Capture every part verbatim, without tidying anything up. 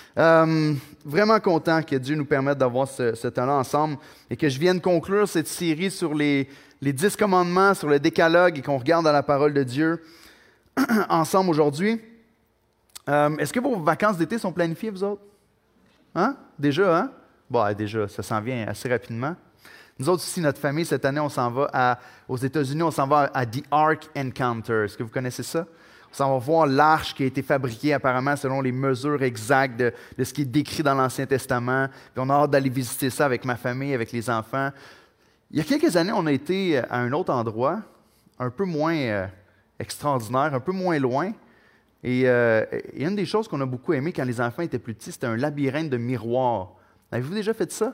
Euh, vraiment content que Dieu nous permette d'avoir ce, ce temps-là ensemble et que je vienne conclure cette série sur les, les dix commandements, sur le décalogue et qu'on regarde dans la parole de Dieu ensemble aujourd'hui. Euh, est-ce que vos vacances d'été sont planifiées, vous autres? Hein? Déjà, hein? Bon, déjà, ça s'en vient assez rapidement. Nous autres aussi, notre famille, cette année, on s'en va à, aux États-Unis, on s'en va à The Ark Encounter. Est-ce que vous connaissez ça? On s'en va voir l'arche qui a été fabriquée apparemment selon les mesures exactes de, de ce qui est décrit dans l'Ancien Testament. Puis on a hâte d'aller visiter ça avec ma famille, avec les enfants. Il y a quelques années, on a été à un autre endroit, un peu moins euh, extraordinaire, un peu moins loin. Et, euh, et une des choses qu'on a beaucoup aimé quand les enfants étaient plus petits, c'était un labyrinthe de miroirs. Avez-vous déjà fait ça?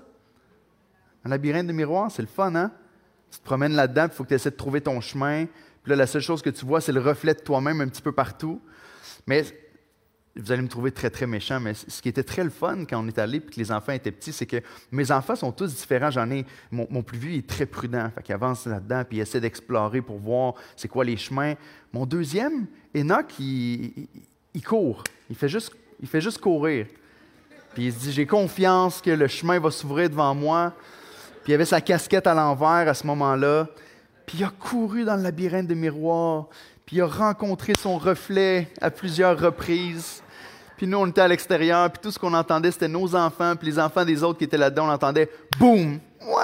Un labyrinthe de miroirs, c'est le fun, hein? Tu te promènes là-dedans, il faut que tu essaies de trouver ton chemin. Puis là, la seule chose que tu vois, c'est le reflet de toi-même un petit peu partout. Mais vous allez me trouver très, très méchant, mais ce qui était très le fun quand on est allé et que les enfants étaient petits, c'est que mes enfants sont tous différents. J'en ai, mon, mon plus vieux il est très prudent, fait qu'il avance là-dedans puis il essaie d'explorer pour voir c'est quoi les chemins. Mon deuxième, Enoch, il, il, il court. Il fait juste, il fait juste courir. Puis il se dit, j'ai confiance que le chemin va s'ouvrir devant moi. Puis il avait sa casquette à l'envers à ce moment-là. Puis il a couru dans le labyrinthe de miroirs. Puis il a rencontré son reflet à plusieurs reprises. Puis nous, on était à l'extérieur. Puis tout ce qu'on entendait, c'était nos enfants. Puis les enfants des autres qui étaient là-dedans, on entendait « Boum! »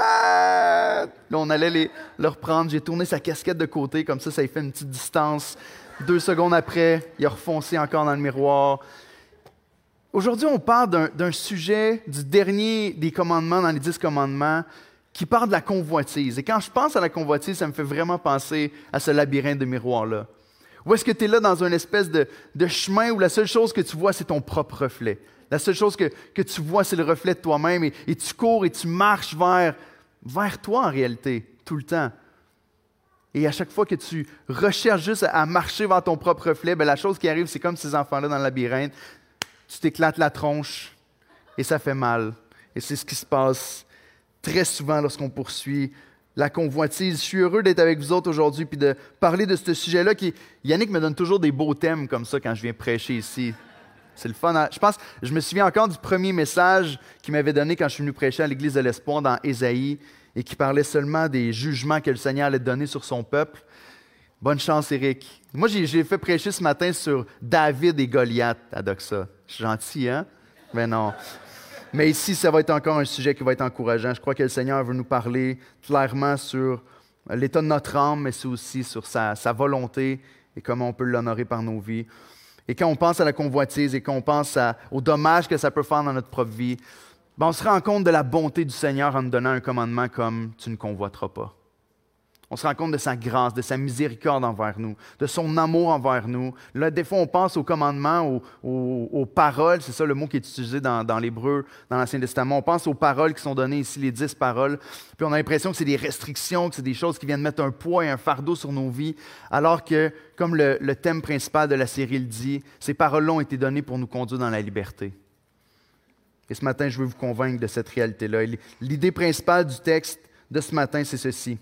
Là, on allait les, leur prendre. J'ai tourné sa casquette de côté. Comme ça, ça lui fait une petite distance. Deux secondes après, il a refoncé encore dans le miroir. Aujourd'hui, on parle d'un, d'un sujet, du dernier des commandements dans les dix commandements, qui parle de la convoitise. Et quand je pense à la convoitise, ça me fait vraiment penser à ce labyrinthe de miroirs-là. Où est-ce que tu es là dans une espèce de, de chemin où la seule chose que tu vois, c'est ton propre reflet. La seule chose que, que tu vois, c'est le reflet de toi-même. Et, et tu cours et tu marches vers, vers toi en réalité, tout le temps. Et à chaque fois que tu recherches juste à, à marcher vers ton propre reflet, bien, la chose qui arrive, c'est comme ces enfants-là dans le labyrinthe. Tu t'éclates la tronche et ça fait mal. Et c'est ce qui se passe très souvent lorsqu'on poursuit la convoitise. Je suis heureux d'être avec vous autres aujourd'hui et de parler de ce sujet-là. Qui, Yannick me donne toujours des beaux thèmes comme ça quand je viens prêcher ici. C'est le fun. Je pense, je me souviens encore du premier message qu'il m'avait donné quand je suis venu prêcher à l'Église de l'Espoir dans Ésaïe et qui parlait seulement des jugements que le Seigneur allait donner sur son peuple. Bonne chance, Éric. Moi, j'ai, j'ai fait prêcher ce matin sur David et Goliath à Doxa. Je suis gentil, hein? Mais non. Mais ici, ça va être encore un sujet qui va être encourageant. Je crois que le Seigneur veut nous parler clairement sur l'état de notre âme, mais c'est aussi sur sa, sa volonté et comment on peut l'honorer par nos vies. Et quand on pense à la convoitise et quand on pense à, aux dommages que ça peut faire dans notre propre vie, ben on se rend compte de la bonté du Seigneur en nous donnant un commandement comme « tu ne convoiteras pas ». On se rend compte de sa grâce, de sa miséricorde envers nous, de son amour envers nous. Là, des fois, on pense aux commandements, aux, aux, aux paroles, c'est ça le mot qui est utilisé dans, dans l'hébreu, dans l'Ancien Testament. On pense aux paroles qui sont données ici, les dix paroles, puis on a l'impression que c'est des restrictions, que c'est des choses qui viennent mettre un poids et un fardeau sur nos vies, alors que, comme le, le thème principal de la série le dit, ces paroles-là ont été données pour nous conduire dans la liberté. Et ce matin, je veux vous convaincre de cette réalité-là. L'idée principale du texte de ce matin, c'est ceci.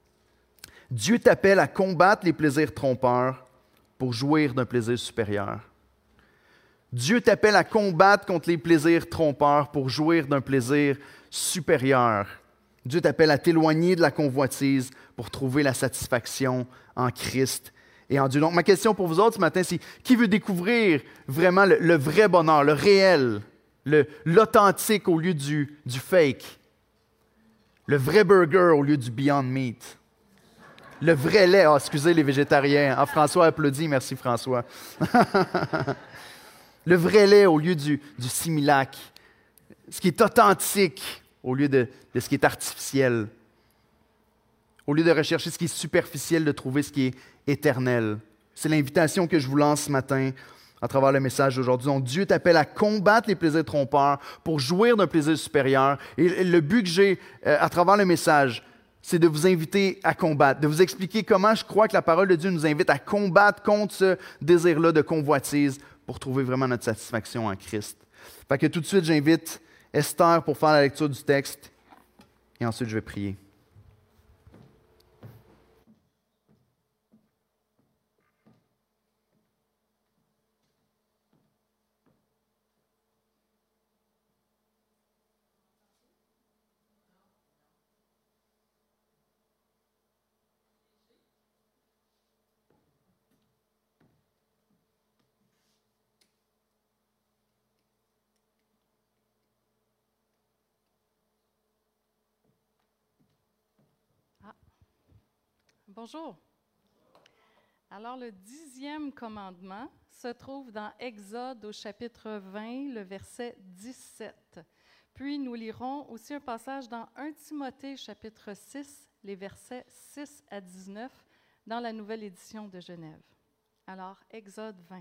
Dieu t'appelle à combattre les plaisirs trompeurs pour jouir d'un plaisir supérieur. Dieu t'appelle à combattre contre les plaisirs trompeurs pour jouir d'un plaisir supérieur. Dieu t'appelle à t'éloigner de la convoitise pour trouver la satisfaction en Christ et en Dieu. Donc, ma question pour vous autres ce matin, c'est qui veut découvrir vraiment le, le vrai bonheur, le réel, le, l'authentique au lieu du, du fake, le vrai burger au lieu du Beyond Meat? Le vrai lait. Ah, excusez les végétariens. Ah, François applaudit. Merci, François. Le vrai lait au lieu du, du Similac. Ce qui est authentique au lieu de, de ce qui est artificiel. Au lieu de rechercher ce qui est superficiel, de trouver ce qui est éternel. C'est l'invitation que je vous lance ce matin à travers le message d'aujourd'hui. Donc, Dieu t'appelle à combattre les plaisirs trompeurs pour jouir d'un plaisir supérieur. Et le but que j'ai euh, à travers le message, c'est de vous inviter à combattre, de vous expliquer comment je crois que la parole de Dieu nous invite à combattre contre ce désir-là de convoitise pour trouver vraiment notre satisfaction en Christ. Fait que tout de suite, j'invite Esther pour faire la lecture du texte et ensuite je vais prier. Bonjour. Alors, le dixième commandement se trouve dans Exode au chapitre vingt, le verset dix-sept. Puis, nous lirons aussi un passage dans Premier Timothée, chapitre six, les versets six à dix-neuf, dans la nouvelle édition de Genève. Alors, Exode vingt.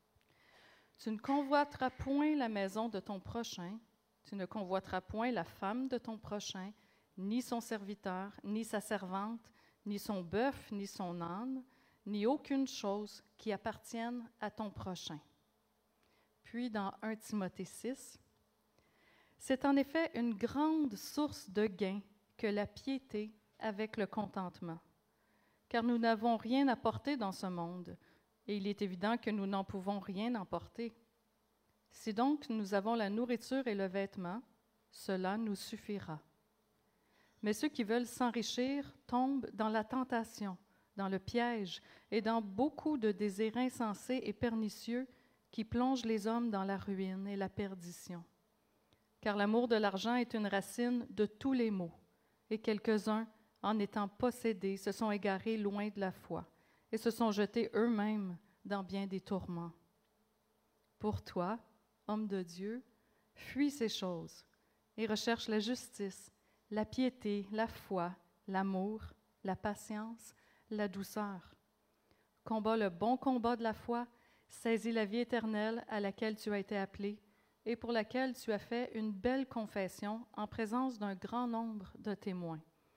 Tu ne convoiteras point la maison de ton prochain, tu ne convoiteras point la femme de ton prochain, ni son serviteur, ni sa servante, ni son bœuf, ni son âne, ni aucune chose qui appartienne à ton prochain. Puis dans Premier Timothée six, c'est en effet une grande source de gain que la piété avec le contentement, car nous n'avons rien à porter dans ce monde, et il est évident que nous n'en pouvons rien emporter. Si donc nous avons la nourriture et le vêtement, cela nous suffira. Mais ceux qui veulent s'enrichir tombent dans la tentation, dans le piège et dans beaucoup de désirs insensés et pernicieux qui plongent les hommes dans la ruine et la perdition. Car l'amour de l'argent est une racine de tous les maux, et quelques-uns, en étant possédés, se sont égarés loin de la foi et se sont jetés eux-mêmes dans bien des tourments. Pour toi, homme de Dieu, fuis ces choses et recherche la justice, la piété, la foi, l'amour, la patience, la douceur. Combat le bon combat de la foi, saisis la vie éternelle à laquelle tu as été appelé et pour laquelle tu as fait une belle confession en présence d'un grand nombre de témoins.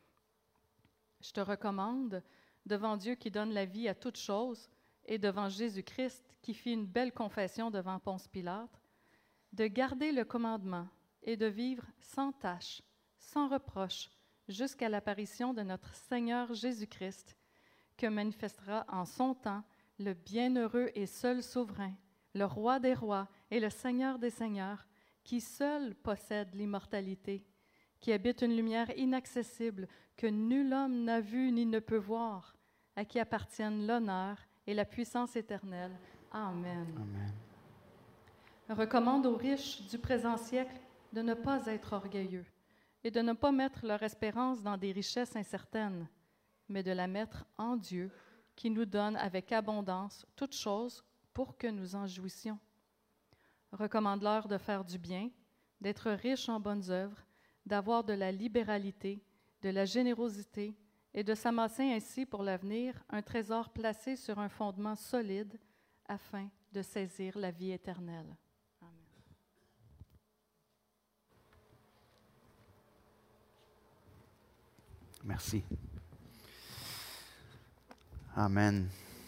Je te recommande, devant Dieu qui donne la vie à toutes choses et devant Jésus-Christ qui fit une belle confession devant Ponce Pilate, de garder le commandement et de vivre sans tache, sans reproche, jusqu'à l'apparition de notre Seigneur Jésus-Christ, que manifestera en son temps le bienheureux et seul souverain, le roi des rois et le Seigneur des seigneurs, qui seul possède l'immortalité, qui habite une lumière inaccessible que nul homme n'a vue ni ne peut voir, à qui appartiennent l'honneur et la puissance éternelle. Amen. Amen. Recommande aux riches du présent siècle de ne pas être orgueilleux et de ne pas mettre leur espérance dans des richesses incertaines, mais de la mettre en Dieu, qui nous donne avec abondance toutes choses pour que nous en jouissions. Recommande-leur de faire du bien, d'être riches en bonnes œuvres, d'avoir de la libéralité, de la générosité et de s'amasser ainsi pour l'avenir un trésor placé sur un fondement solide afin de saisir la vie éternelle. Merci. Amen.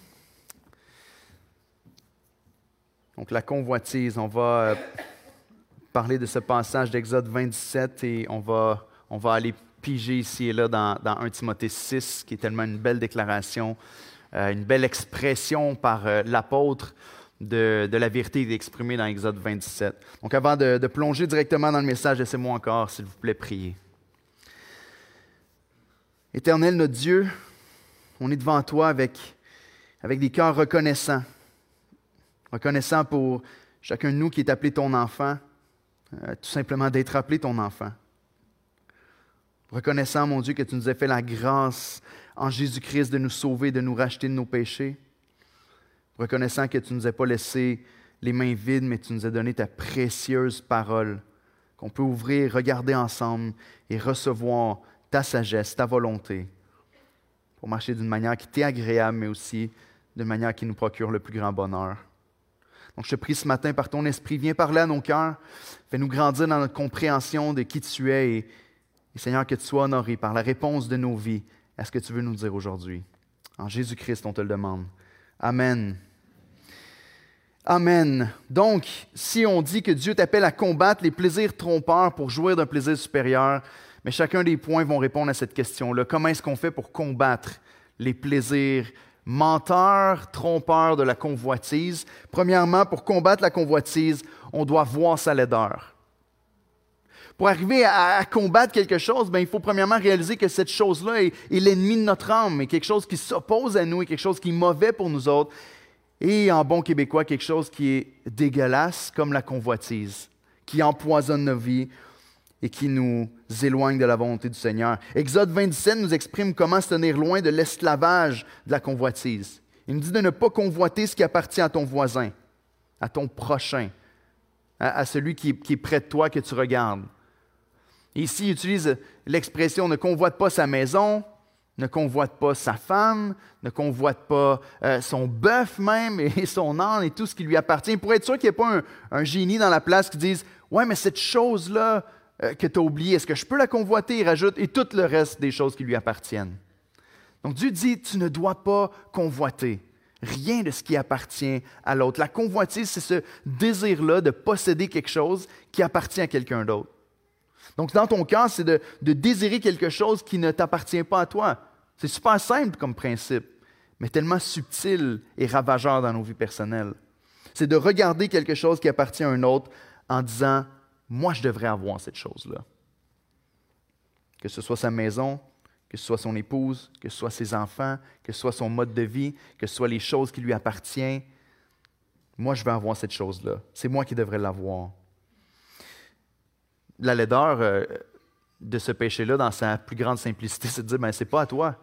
Donc, la convoitise, on va euh, parler de ce passage d'Exode vingt-sept et on va, on va aller piger ici et là dans, dans Premier Timothée six, qui est tellement une belle déclaration, euh, une belle expression par euh, l'apôtre de, de la vérité exprimée dans Exode vingt-sept. Donc, avant de, de plonger directement dans le message, laissez-moi encore, s'il vous plaît, prier. Éternel, notre Dieu, on est devant toi avec, avec des cœurs reconnaissants. Reconnaissants pour chacun de nous qui est appelé ton enfant, euh, tout simplement d'être appelé ton enfant. Reconnaissant, mon Dieu, que tu nous as fait la grâce en Jésus-Christ de nous sauver, de nous racheter de nos péchés. Reconnaissant que tu ne nous as pas laissé les mains vides, mais tu nous as donné ta précieuse parole, qu'on peut ouvrir, regarder ensemble et recevoir ta sagesse, ta volonté, pour marcher d'une manière qui t'est agréable, mais aussi d'une manière qui nous procure le plus grand bonheur. Donc, je te prie ce matin, par ton esprit, viens parler à nos cœurs, fais-nous grandir dans notre compréhension de qui tu es et, et Seigneur, que tu sois honoré par la réponse de nos vies à ce que tu veux nous dire aujourd'hui. En Jésus-Christ, on te le demande. Amen. Amen. Donc, si on dit que Dieu t'appelle à combattre les plaisirs trompeurs pour jouir d'un plaisir supérieur, mais chacun des points vont répondre à cette question-là. Comment est-ce qu'on fait pour combattre les plaisirs menteurs, trompeurs de la convoitise? Premièrement, pour combattre la convoitise, on doit voir sa laideur. Pour arriver à, à combattre quelque chose, bien, il faut premièrement réaliser que cette chose-là est, est l'ennemi de notre âme, est quelque chose qui s'oppose à nous, est quelque chose qui est mauvais pour nous autres, et en bon québécois, quelque chose qui est dégueulasse, comme la convoitise, qui empoisonne nos vies et qui nous éloigne de la volonté du Seigneur. Exode vingt, dix-sept nous exprime comment se tenir loin de l'esclavage de la convoitise. Il nous dit de ne pas convoiter ce qui appartient à ton voisin, à ton prochain, à, à celui qui, qui est près de toi que tu regardes. Et ici, il utilise l'expression « ne convoite pas sa maison », ne convoite pas sa femme, ne convoite pas euh, son bœuf même et son âne et tout ce qui lui appartient, pour être sûr qu'il n'y ait pas un, un génie dans la place qui dise « ouais, mais cette chose-là euh, que tu as oubliée, est-ce que je peux la convoiter? » Il rajoute « et tout le reste des choses qui lui appartiennent. » Donc Dieu dit « tu ne dois pas convoiter rien de ce qui appartient à l'autre. » La convoitise, c'est ce désir-là de posséder quelque chose qui appartient à quelqu'un d'autre. Donc, dans ton cœur, c'est de, de désirer quelque chose qui ne t'appartient pas à toi. C'est super simple comme principe, mais tellement subtil et ravageur dans nos vies personnelles. C'est de regarder quelque chose qui appartient à un autre en disant « moi, je devrais avoir cette chose-là. » Que ce soit sa maison, que ce soit son épouse, que ce soit ses enfants, que ce soit son mode de vie, que ce soit les choses qui lui appartiennent. Moi, je veux avoir cette chose-là. C'est moi qui devrais l'avoir. La laideur euh, de ce péché-là, dans sa plus grande simplicité, c'est de dire, ben, c'est pas à toi.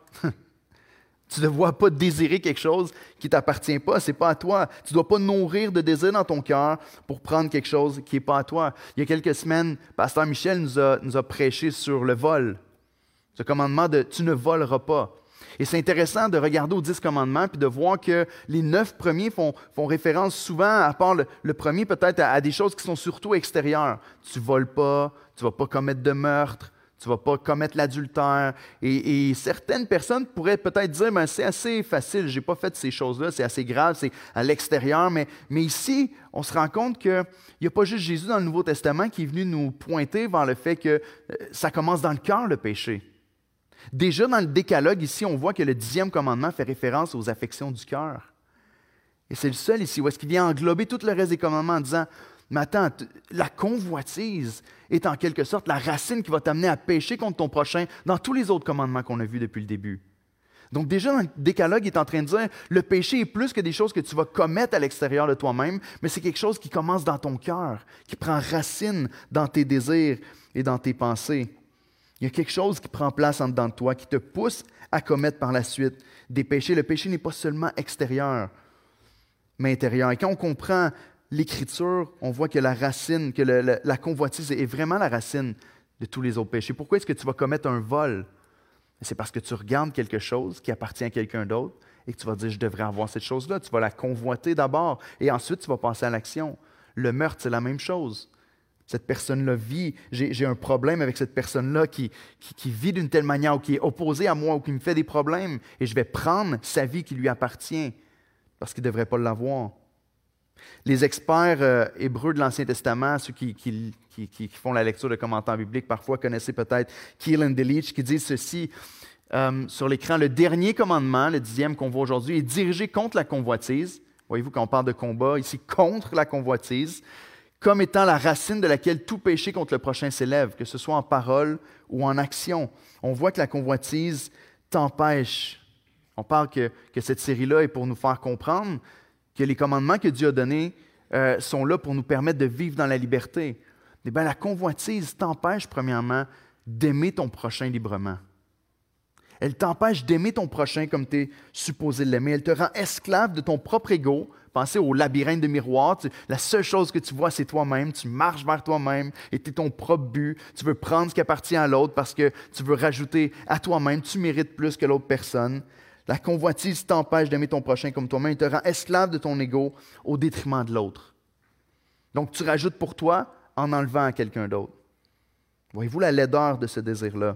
Tu ne dois pas désirer quelque chose qui ne t'appartient pas, c'est pas à toi. Tu ne dois pas nourrir de désir dans ton cœur pour prendre quelque chose qui n'est pas à toi. Il y a quelques semaines, Pasteur Michel nous a, nous a prêché sur le vol. Ce commandement de « tu ne voleras pas ». Et c'est intéressant de regarder aux dix commandements puis de voir que les neuf premiers font, font référence souvent, à part le, le premier peut-être, à, à des choses qui sont surtout extérieures. Tu ne voles pas, tu ne vas pas commettre de meurtre, tu ne vas pas commettre l'adultère. Et, et certaines personnes pourraient peut-être dire ben, « c'est assez facile, je n'ai pas fait ces choses-là, c'est assez grave, c'est à l'extérieur. » Mais, mais ici, on se rend compte qu'il n'y a pas juste Jésus dans le Nouveau Testament qui est venu nous pointer vers le fait que euh, ça commence dans le cœur, le péché. Déjà, dans le décalogue, ici, on voit que le dixième commandement fait référence aux affections du cœur. Et c'est le seul ici où est-ce qu'il vient englober tout le reste des commandements en disant « Mais attends, la convoitise est en quelque sorte la racine qui va t'amener à pécher contre ton prochain dans tous les autres commandements qu'on a vus depuis le début. » Donc déjà, dans le décalogue, il est en train de dire « Le péché est plus que des choses que tu vas commettre à l'extérieur de toi-même, mais c'est quelque chose qui commence dans ton cœur, qui prend racine dans tes désirs et dans tes pensées. » Il y a quelque chose qui prend place en dedans de toi, qui te pousse à commettre par la suite des péchés. Le péché n'est pas seulement extérieur, mais intérieur. Et quand on comprend l'Écriture, on voit que la racine, que le, le, la convoitise est vraiment la racine de tous les autres péchés. Pourquoi est-ce que tu vas commettre un vol? C'est parce que tu regardes quelque chose qui appartient à quelqu'un d'autre et que tu vas dire « je devrais avoir cette chose-là ». Tu vas la convoiter d'abord et ensuite tu vas passer à l'action. Le meurtre, c'est la même chose. Cette personne-là vit, j'ai, j'ai un problème avec cette personne-là qui, qui, qui vit d'une telle manière ou qui est opposée à moi ou qui me fait des problèmes et je vais prendre sa vie qui lui appartient parce qu'il ne devrait pas l'avoir. Les experts euh, hébreux de l'Ancien Testament, ceux qui, qui, qui, qui font la lecture de commentaires bibliques, parfois connaissez peut-être Keel and Delitzsch qui disent ceci euh, sur l'écran. Le dernier commandement, le dixième qu'on voit aujourd'hui, est dirigé contre la convoitise. Voyez-vous, quand on parle de combat, ici, contre la convoitise, comme étant la racine de laquelle tout péché contre le prochain s'élève, que ce soit en parole ou en action. On voit que la convoitise t'empêche. On parle que, que cette série-là est pour nous faire comprendre que les commandements que Dieu a donnés euh, sont là pour nous permettre de vivre dans la liberté. Eh bien, la convoitise t'empêche, premièrement, d'aimer ton prochain librement. Elle t'empêche d'aimer ton prochain comme tu es supposé l'aimer. Elle te rend esclave de ton propre ego. Pensez au labyrinthe de miroirs. Tu, la seule chose que tu vois, c'est toi-même. Tu marches vers toi-même et tu es ton propre but. Tu veux prendre ce qui appartient à l'autre parce que tu veux rajouter à toi-même. Tu mérites plus que l'autre personne. La convoitise t'empêche d'aimer ton prochain comme toi-même. Elle te rend esclave de ton ego au détriment de l'autre. Donc, tu rajoutes pour toi en enlevant à quelqu'un d'autre. Voyez-vous la laideur de ce désir-là?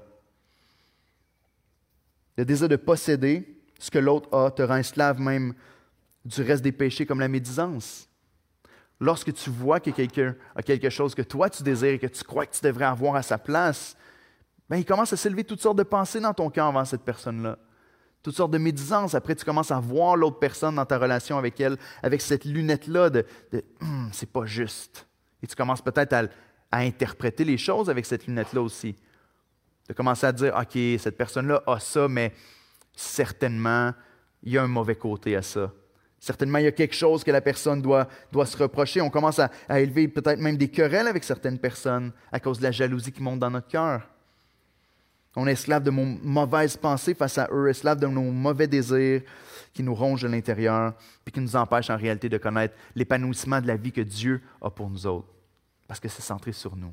Le désir de posséder ce que l'autre a te rend esclave même du reste des péchés comme la médisance. Lorsque tu vois que quelqu'un a quelque chose que toi tu désires et que tu crois que tu devrais avoir à sa place, bien, il commence à s'élever toutes sortes de pensées dans ton cœur envers cette personne-là. Toutes sortes de médisances. Après, tu commences à voir l'autre personne dans ta relation avec elle, avec cette lunette-là de, de hum, « c'est pas juste ». Et tu commences peut-être à, à interpréter les choses avec cette lunette-là aussi. De commencer à dire « OK, cette personne-là a ça, mais certainement, il y a un mauvais côté à ça. Certainement, il y a quelque chose que la personne doit, doit se reprocher. On commence à, à élever peut-être même des querelles avec certaines personnes à cause de la jalousie qui monte dans notre cœur. On est esclave de nos mauvaises pensées face à eux, esclave de nos mauvais désirs qui nous rongent de l'intérieur puis qui nous empêchent en réalité de connaître l'épanouissement de la vie que Dieu a pour nous autres. Parce que c'est centré sur nous.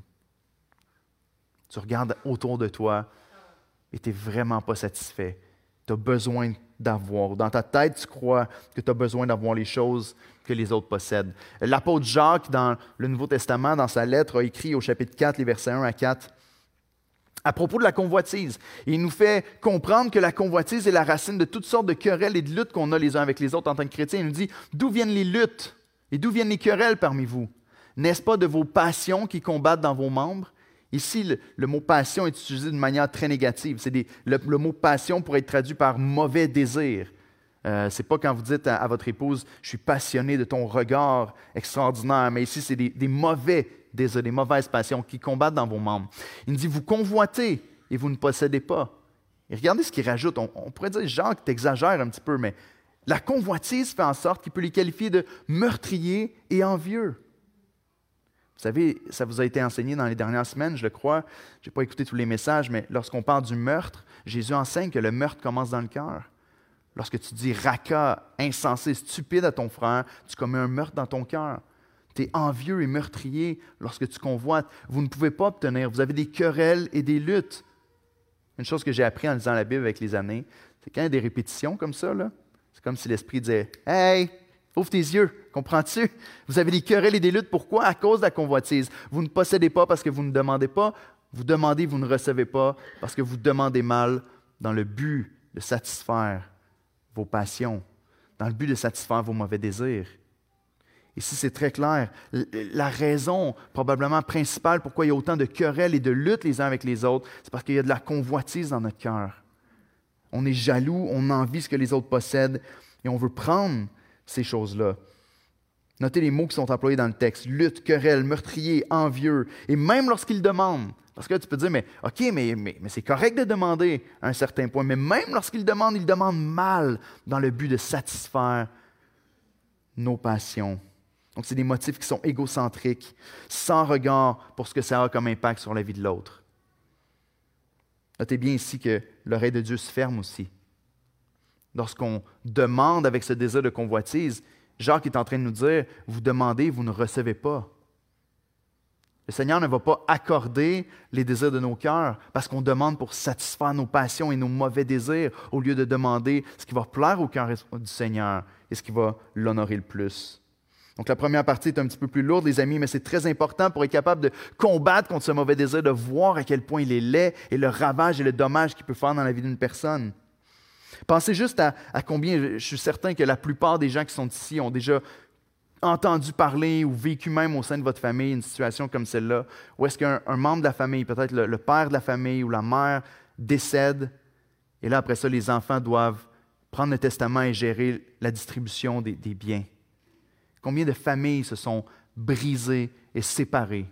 Tu regardes autour de toi et tu n'es vraiment pas satisfait. Tu as besoin d'avoir. Dans ta tête, tu crois que tu as besoin d'avoir les choses que les autres possèdent. L'apôtre Jacques, dans le Nouveau Testament, dans sa lettre, a écrit au chapitre quatre, les versets un à quatre, à propos de la convoitise. Il nous fait comprendre que la convoitise est la racine de toutes sortes de querelles et de luttes qu'on a les uns avec les autres en tant que chrétiens. Il nous dit, d'où viennent les luttes et d'où viennent les querelles parmi vous? N'est-ce pas de vos passions qui combattent dans vos membres? Ici, le, le mot passion est utilisé de manière très négative. C'est des, le, le mot passion pourrait être traduit par mauvais désir. Euh, ce n'est pas quand vous dites à, à votre épouse « je suis passionné de ton regard extraordinaire », mais ici, c'est des, des mauvais désirs, des mauvaises passions qui combattent dans vos membres. Il nous dit « vous convoitez et vous ne possédez pas ». Et regardez ce qu'il rajoute. On, on pourrait dire « Jacques, t'exagères un petit peu », mais la convoitise fait en sorte qu'il peut les qualifier de meurtriers et envieux. Vous savez, ça vous a été enseigné dans les dernières semaines, je le crois. Je n'ai pas écouté tous les messages, mais lorsqu'on parle du meurtre, Jésus enseigne que le meurtre commence dans le cœur. Lorsque tu dis « raca », insensé, stupide à ton frère, tu commets un meurtre dans ton cœur. Tu es envieux et meurtrier lorsque tu convoites. Vous ne pouvez pas obtenir. Vous avez des querelles et des luttes. Une chose que j'ai appris en lisant la Bible avec les années, c'est quand il y a des répétitions comme ça, là, c'est comme si l'Esprit disait « Hey, ouvre tes yeux, comprends-tu? Vous avez des querelles et des luttes. Pourquoi? À cause de la convoitise. Vous ne possédez pas parce que vous ne demandez pas. Vous demandez, vous ne recevez pas parce que vous demandez mal dans le but de satisfaire vos passions, dans le but de satisfaire vos mauvais désirs. » Ici, c'est très clair. La raison, probablement principale, pourquoi il y a autant de querelles et de luttes les uns avec les autres, c'est parce qu'il y a de la convoitise dans notre cœur. On est jaloux, on envie ce que les autres possèdent et on veut prendre ces choses-là. Notez les mots qui sont employés dans le texte. Lutte, querelle, meurtrier, envieux. Et même lorsqu'ils demandent. Parce que tu peux dire, mais OK, mais, mais, mais c'est correct de demander à un certain point. Mais même lorsqu'ils demandent, ils demandent mal dans le but de satisfaire nos passions. Donc, c'est des motifs qui sont égocentriques, sans regard pour ce que ça a comme impact sur la vie de l'autre. Notez bien ici que l'oreille de Dieu se ferme aussi. Lorsqu'on demande avec ce désir de convoitise, Jacques est en train de nous dire, vous demandez, vous ne recevez pas. Le Seigneur ne va pas accorder les désirs de nos cœurs parce qu'on demande pour satisfaire nos passions et nos mauvais désirs au lieu de demander ce qui va plaire au cœur du Seigneur et ce qui va l'honorer le plus. Donc la première partie est un petit peu plus lourde, les amis, mais c'est très important pour être capable de combattre contre ce mauvais désir, de voir à quel point il est laid et le ravage et le dommage qu'il peut faire dans la vie d'une personne. Pensez juste à, à combien, je suis certain que la plupart des gens qui sont ici ont déjà entendu parler ou vécu même au sein de votre famille une situation comme celle-là, où est-ce qu'un un membre de la famille, peut-être le, le père de la famille ou la mère, décède, et là, après ça, les enfants doivent prendre le testament et gérer la distribution des, des biens. Combien de familles se sont brisées et séparées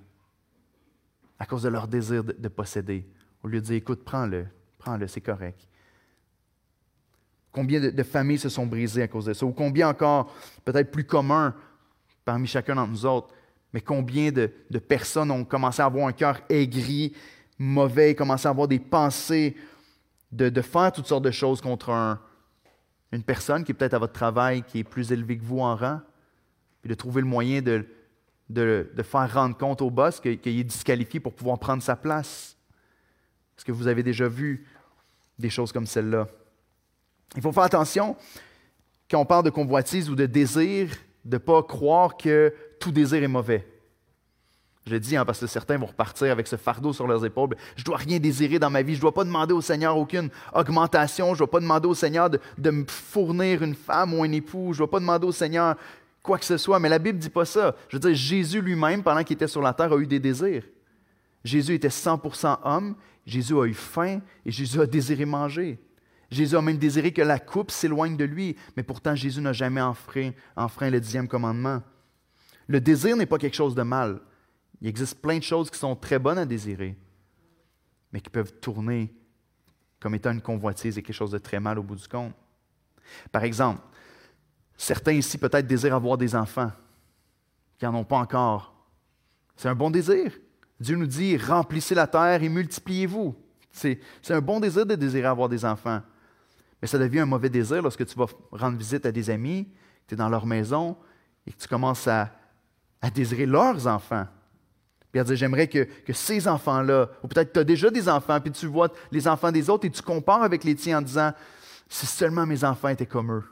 à cause de leur désir de, de posséder, au lieu de dire, écoute, prends-le, prends-le, c'est correct. Combien de, de familles se sont brisées à cause de ça, ou combien encore, peut-être plus commun parmi chacun d'entre nous autres, mais combien de, de personnes ont commencé à avoir un cœur aigri, mauvais, commencé à avoir des pensées de, de faire toutes sortes de choses contre un, une personne qui est peut-être à votre travail, qui est plus élevée que vous en rang, puis de trouver le moyen de, de, de faire rendre compte au boss qu'il est disqualifié pour pouvoir prendre sa place. Est-ce que vous avez déjà vu des choses comme celle-là? Il faut faire attention, quand on parle de convoitise ou de désir, de ne pas croire que tout désir est mauvais. Je le dis hein, parce que certains vont repartir avec ce fardeau sur leurs épaules. Je ne dois rien désirer dans ma vie. Je ne dois pas demander au Seigneur aucune augmentation. Je ne dois pas demander au Seigneur de, de me fournir une femme ou un époux. Je ne dois pas demander au Seigneur quoi que ce soit. Mais la Bible ne dit pas ça. Je veux dire, Jésus lui-même, pendant qu'il était sur la terre, a eu des désirs. Jésus était cent pour cent homme. Jésus a eu faim et Jésus a désiré manger. Jésus a même désiré que la coupe s'éloigne de lui, mais pourtant Jésus n'a jamais enfreint, enfreint le dixième commandement. Le désir n'est pas quelque chose de mal. Il existe plein de choses qui sont très bonnes à désirer, mais qui peuvent tourner comme étant une convoitise et quelque chose de très mal au bout du compte. Par exemple, Certains ici peut-être désirent avoir des enfants qui n'en ont pas encore. C'est un bon désir. Dieu nous dit, remplissez la terre et multipliez-vous. C'est, c'est un bon désir de désirer avoir des enfants. Mais ça devient un mauvais désir lorsque tu vas rendre visite à des amis, que tu es dans leur maison et que tu commences à, à désirer leurs enfants. Puis à dire, j'aimerais que, que ces enfants-là, ou peut-être tu as déjà des enfants, puis tu vois les enfants des autres et tu compares avec les tiens en disant, si seulement mes enfants étaient comme eux.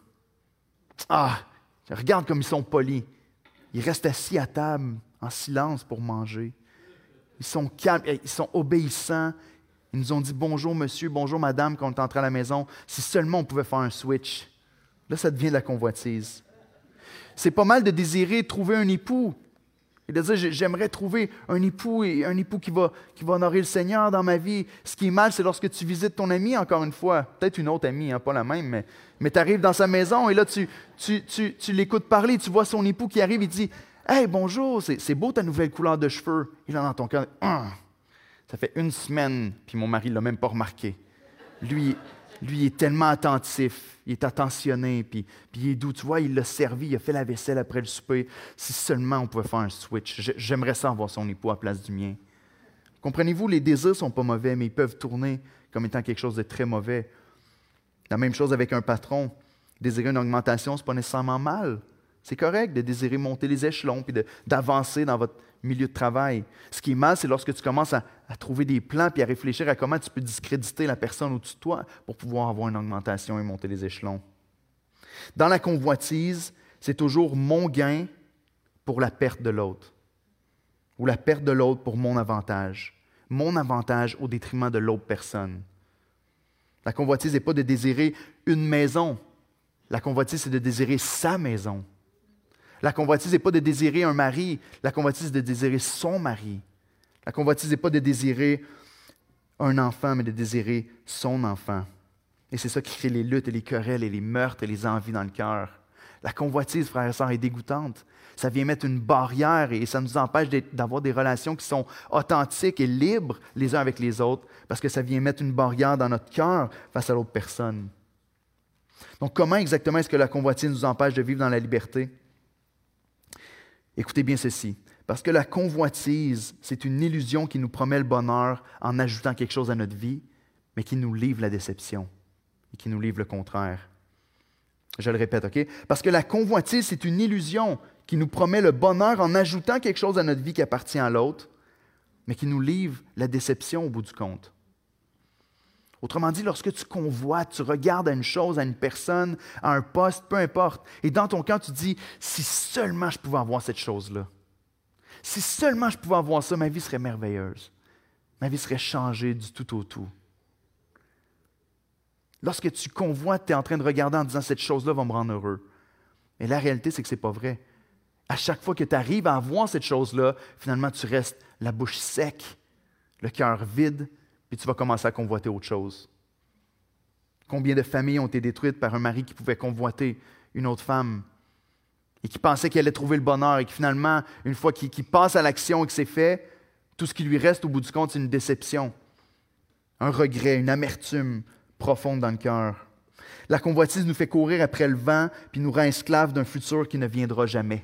Ah, regarde comme ils sont polis. Ils restent assis à table en silence pour manger. Ils sont calmes, ils sont obéissants. Ils nous ont dit bonjour monsieur, bonjour madame quand on est entré à la maison. Si seulement on pouvait faire un switch. Là, ça devient de la convoitise. C'est pas mal de désirer trouver un époux. Et de dire, j'aimerais trouver un époux et un époux qui va, qui va honorer le Seigneur dans ma vie. Ce qui est mal, c'est lorsque tu visites ton ami, encore une fois. Peut-être une autre amie, hein, pas la même, mais, mais tu arrives dans sa maison et là, tu, tu, tu, tu l'écoutes parler, tu vois son époux qui arrive et dit « Hey, bonjour, c'est, c'est beau ta nouvelle couleur de cheveux. » Et là, dans ton cœur, ah, ça fait une semaine, puis mon mari ne l'a même pas remarqué. Lui, lui il est tellement attentif, il est attentionné, puis, puis il est doux. Tu vois, il l'a servi, il a fait la vaisselle après le souper. Si seulement on pouvait faire un switch. J'aimerais ça avoir son époux à la place du mien. Comprenez-vous, les désirs ne sont pas mauvais, mais ils peuvent tourner comme étant quelque chose de très mauvais. La même chose avec un patron. Désirer une augmentation, ce n'est pas nécessairement mal. C'est correct de désirer monter les échelons puis de, d'avancer dans votre milieu de travail. Ce qui est mal, c'est lorsque tu commences à, à trouver des plans puis à réfléchir à comment tu peux discréditer la personne au-dessus de toi pour pouvoir avoir une augmentation et monter les échelons. Dans la convoitise, c'est toujours mon gain pour la perte de l'autre ou la perte de l'autre pour mon avantage. Mon avantage au détriment de l'autre personne. La convoitise n'est pas de désirer une maison. La convoitise, c'est de désirer sa maison. La convoitise n'est pas de désirer un mari. La convoitise, c'est de désirer son mari. La convoitise n'est pas de désirer un enfant, mais de désirer son enfant. Et c'est ça qui crée les luttes et les querelles et les meurtres et les envies dans le cœur. La convoitise, frères et sœurs, est dégoûtante. Ça vient mettre une barrière et ça nous empêche d'avoir des relations qui sont authentiques et libres les uns avec les autres parce que ça vient mettre une barrière dans notre cœur face à l'autre personne. Donc, comment exactement est-ce que la convoitise nous empêche de vivre dans la liberté? Écoutez bien ceci. Parce que la convoitise, c'est une illusion qui nous promet le bonheur en ajoutant quelque chose à notre vie, mais qui nous livre la déception et qui nous livre le contraire. Je le répète, OK? Parce que la convoitise, c'est une illusion qui nous promet le bonheur en ajoutant quelque chose à notre vie qui appartient à l'autre, mais qui nous livre la déception au bout du compte. Autrement dit, lorsque tu convoites, tu regardes à une chose, à une personne, à un poste, peu importe, et dans ton cœur, tu te dis, si seulement je pouvais avoir cette chose-là, si seulement je pouvais avoir ça, ma vie serait merveilleuse. Ma vie serait changée du tout au tout. Lorsque tu convoites, tu es en train de regarder en disant, cette chose-là va me rendre heureux. Et la réalité, c'est que ce n'est pas vrai. À chaque fois que tu arrives à avoir cette chose-là, finalement, tu restes la bouche sec, le cœur vide, puis tu vas commencer à convoiter autre chose. Combien de familles ont été détruites par un mari qui pouvait convoiter une autre femme et qui pensait qu'il allait trouver le bonheur et qui finalement, une fois qu'il, qu'il passe à l'action et que c'est fait, tout ce qui lui reste au bout du compte, c'est une déception, un regret, une amertume profonde dans le cœur. La convoitise nous fait courir après le vent puis nous rend esclaves d'un futur qui ne viendra jamais.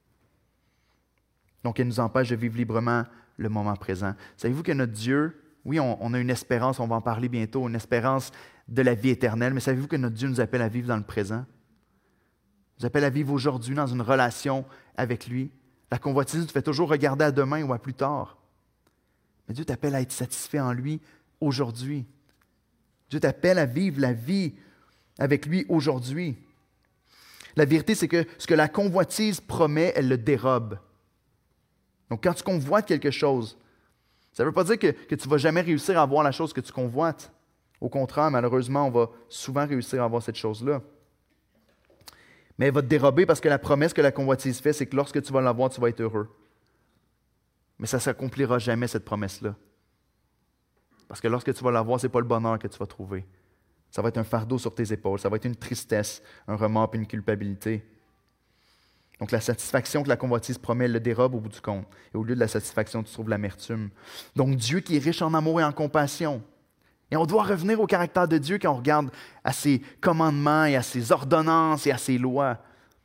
Donc, elle nous empêche de vivre librement le moment présent. Savez-vous que notre Dieu, oui, on, on a une espérance, on va en parler bientôt, une espérance de la vie éternelle, mais savez-vous que notre Dieu nous appelle à vivre dans le présent? Il nous appelle à vivre aujourd'hui dans une relation avec lui. La convoitise nous fait toujours regarder à demain ou à plus tard. Mais Dieu t'appelle à être satisfait en lui aujourd'hui. Dieu t'appelle à vivre la vie avec lui aujourd'hui. La vérité, c'est que ce que la convoitise promet, elle le dérobe. Donc, quand tu convoites quelque chose, ça ne veut pas dire que, que tu ne vas jamais réussir à avoir la chose que tu convoites. Au contraire, malheureusement, on va souvent réussir à avoir cette chose-là. Mais elle va te dérober parce que la promesse que la convoitise fait, c'est que lorsque tu vas l'avoir, tu vas être heureux. Mais ça ne s'accomplira jamais, cette promesse-là. Parce que lorsque tu vas l'avoir, ce n'est pas le bonheur que tu vas trouver. Ça va être un fardeau sur tes épaules, ça va être une tristesse, un remords et une culpabilité. Donc, la satisfaction que la convoitise promet, elle le dérobe au bout du compte. Et au lieu de la satisfaction, tu trouves l'amertume. Donc, Dieu qui est riche en amour et en compassion. Et on doit revenir au caractère de Dieu quand on regarde à ses commandements et à ses ordonnances et à ses lois.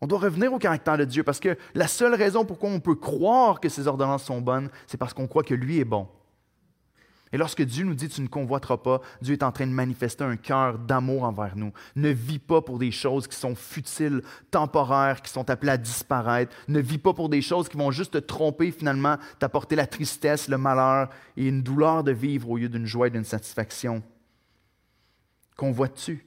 On doit revenir au caractère de Dieu parce que la seule raison pourquoi on peut croire que ses ordonnances sont bonnes, c'est parce qu'on croit que lui est bon. Et lorsque Dieu nous dit « tu ne convoiteras pas », Dieu est en train de manifester un cœur d'amour envers nous. Ne vis pas pour des choses qui sont futiles, temporaires, qui sont appelées à disparaître. Ne vis pas pour des choses qui vont juste te tromper, finalement, t'apporter la tristesse, le malheur et une douleur de vivre au lieu d'une joie et d'une satisfaction. Convoites-tu?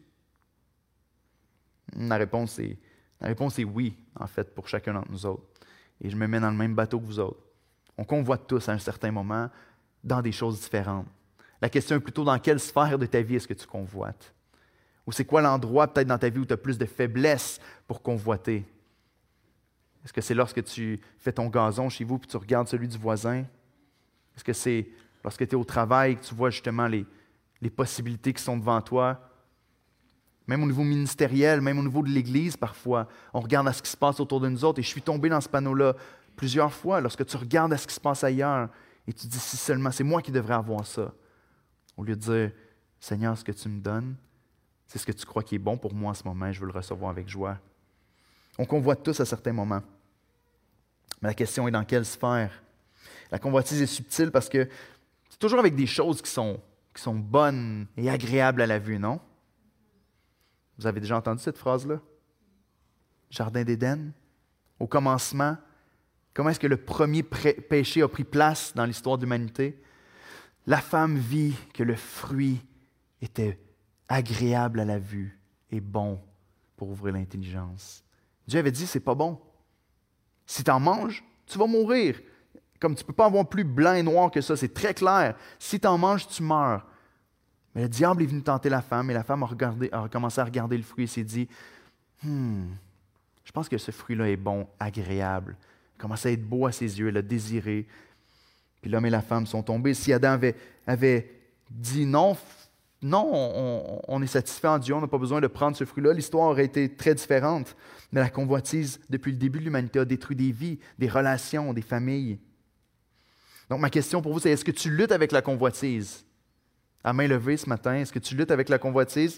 La réponse est, la réponse est oui, en fait, pour chacun d'entre nous autres. Et je me mets dans le même bateau que vous autres. On convoite tous à un certain moment, dans des choses différentes. La question est plutôt dans quelle sphère de ta vie est-ce que tu convoites? Ou c'est quoi l'endroit peut-être dans ta vie où tu as plus de faiblesse pour convoiter? Est-ce que c'est lorsque tu fais ton gazon chez vous et tu regardes celui du voisin? Est-ce que c'est lorsque tu es au travail et que tu vois justement les, les possibilités qui sont devant toi? Même au niveau ministériel, même au niveau de l'Église parfois, on regarde à ce qui se passe autour de nous autres et je suis tombé dans ce panneau-là plusieurs fois lorsque tu regardes à ce qui se passe ailleurs. Et tu dis, si seulement, c'est moi qui devrais avoir ça. Au lieu de dire, Seigneur, ce que tu me donnes, c'est ce que tu crois qui est bon pour moi en ce moment et je veux le recevoir avec joie. On convoite tous à certains moments. Mais la question est dans quelle sphère? La convoitise est subtile parce que c'est toujours avec des choses qui sont, qui sont bonnes et agréables à la vue, non? Vous avez déjà entendu cette phrase-là? Jardin d'Éden, au commencement, comment est-ce que le premier péché a pris place dans l'histoire de l'humanité? La femme vit que le fruit était agréable à la vue et bon pour ouvrir l'intelligence. Dieu avait dit, c'est pas bon. Si tu en manges, tu vas mourir. Comme tu ne peux pas avoir plus blanc et noir que ça, c'est très clair. Si tu en manges, tu meurs. Mais le diable est venu tenter la femme et la femme a, regardé, a commencé à regarder le fruit et s'est dit, hmm, je pense que ce fruit-là est bon, agréable. Il commençait à être beau à ses yeux, elle a désiré. Puis l'homme et la femme sont tombés. Si Adam avait, avait dit non, non, on, on est satisfait en Dieu, on n'a pas besoin de prendre ce fruit-là, l'histoire aurait été très différente. Mais la convoitise, depuis le début de l'humanité, a détruit des vies, des relations, des familles. Donc ma question pour vous, c'est est-ce que tu luttes avec la convoitise? À main levée ce matin, est-ce que tu luttes avec la convoitise?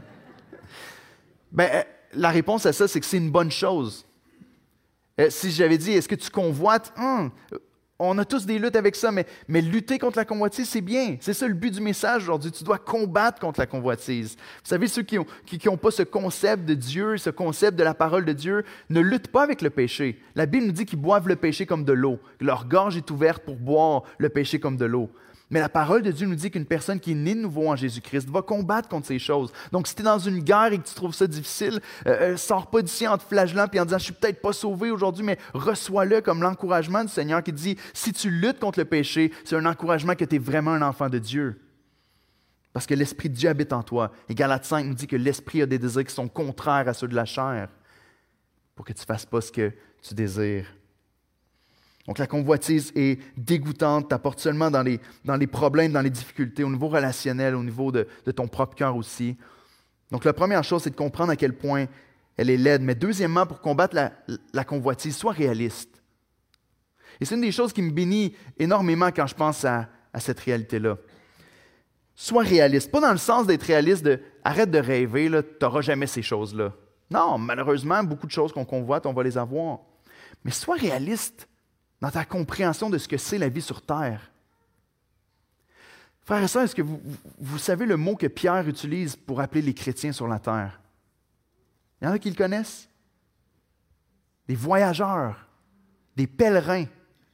Ben, la réponse à ça, c'est que c'est une bonne chose. Euh, si j'avais dit, est-ce que tu convoites? Hum, on a tous des luttes avec ça, mais, mais lutter contre la convoitise, c'est bien. C'est ça le but du message aujourd'hui. Tu dois combattre contre la convoitise. Vous savez, ceux qui n'ont qui, qui ont pas ce concept de Dieu, ce concept de la parole de Dieu, ne luttent pas avec le péché. La Bible nous dit qu'ils boivent le péché comme de l'eau. Leur gorge est ouverte pour boire le péché comme de l'eau. Mais la parole de Dieu nous dit qu'une personne qui est née de nouveau en Jésus-Christ va combattre contre ces choses. Donc, si tu es dans une guerre et que tu trouves ça difficile, euh, euh, sors pas d'ici en te flagellant et en disant « je suis peut-être pas sauvé aujourd'hui », mais reçois-le comme l'encouragement du Seigneur qui dit « si tu luttes contre le péché, c'est un encouragement que tu es vraiment un enfant de Dieu. » Parce que l'Esprit de Dieu habite en toi. Et Galates cinq nous dit que l'Esprit a des désirs qui sont contraires à ceux de la chair pour que tu ne fasses pas ce que tu désires. Donc la convoitise est dégoûtante, t'apporte seulement dans les, dans les problèmes, dans les difficultés, au niveau relationnel, au niveau de, de ton propre cœur aussi. Donc la première chose, c'est de comprendre à quel point elle est laide. Mais deuxièmement, pour combattre la, la convoitise, sois réaliste. Et c'est une des choses qui me bénit énormément quand je pense à, à cette réalité-là. Sois réaliste. Pas dans le sens d'être réaliste de « arrête de rêver, tu n'auras jamais ces choses-là ». Non, malheureusement, beaucoup de choses qu'on convoite, on va les avoir. Mais sois réaliste dans ta compréhension de ce que c'est la vie sur Terre. Frères et sœurs, est-ce que vous, vous savez le mot que Pierre utilise pour appeler les chrétiens sur la terre? Il y en a qui le connaissent? Des voyageurs, des pèlerins.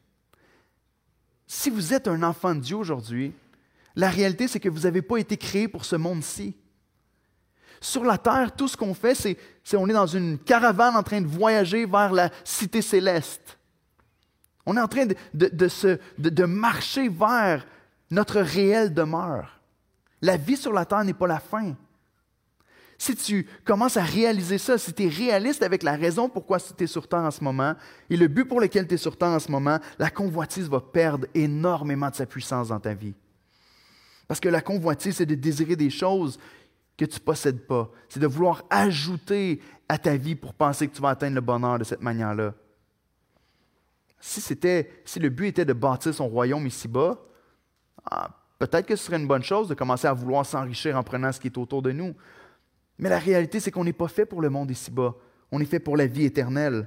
Si vous êtes un enfant de Dieu aujourd'hui, la réalité, c'est que vous n'avez pas été créé pour ce monde-ci. Sur la terre, tout ce qu'on fait, c'est, c'est on est dans une caravane en train de voyager vers la cité céleste. On est en train de, de, de, se, de, de marcher vers notre réelle demeure. La vie sur la terre n'est pas la fin. Si tu commences à réaliser ça, si tu es réaliste avec la raison pourquoi tu es sur terre en ce moment et le but pour lequel tu es sur terre en ce moment, la convoitise va perdre énormément de sa puissance dans ta vie. Parce que la convoitise, c'est de désirer des choses que tu ne possèdes pas. C'est de vouloir ajouter à ta vie pour penser que tu vas atteindre le bonheur de cette manière-là. Si, c'était, si le but était de bâtir son royaume ici-bas, ah, peut-être que ce serait une bonne chose de commencer à vouloir s'enrichir en prenant ce qui est autour de nous. Mais la réalité, c'est qu'on n'est pas fait pour le monde ici-bas. On est fait pour la vie éternelle.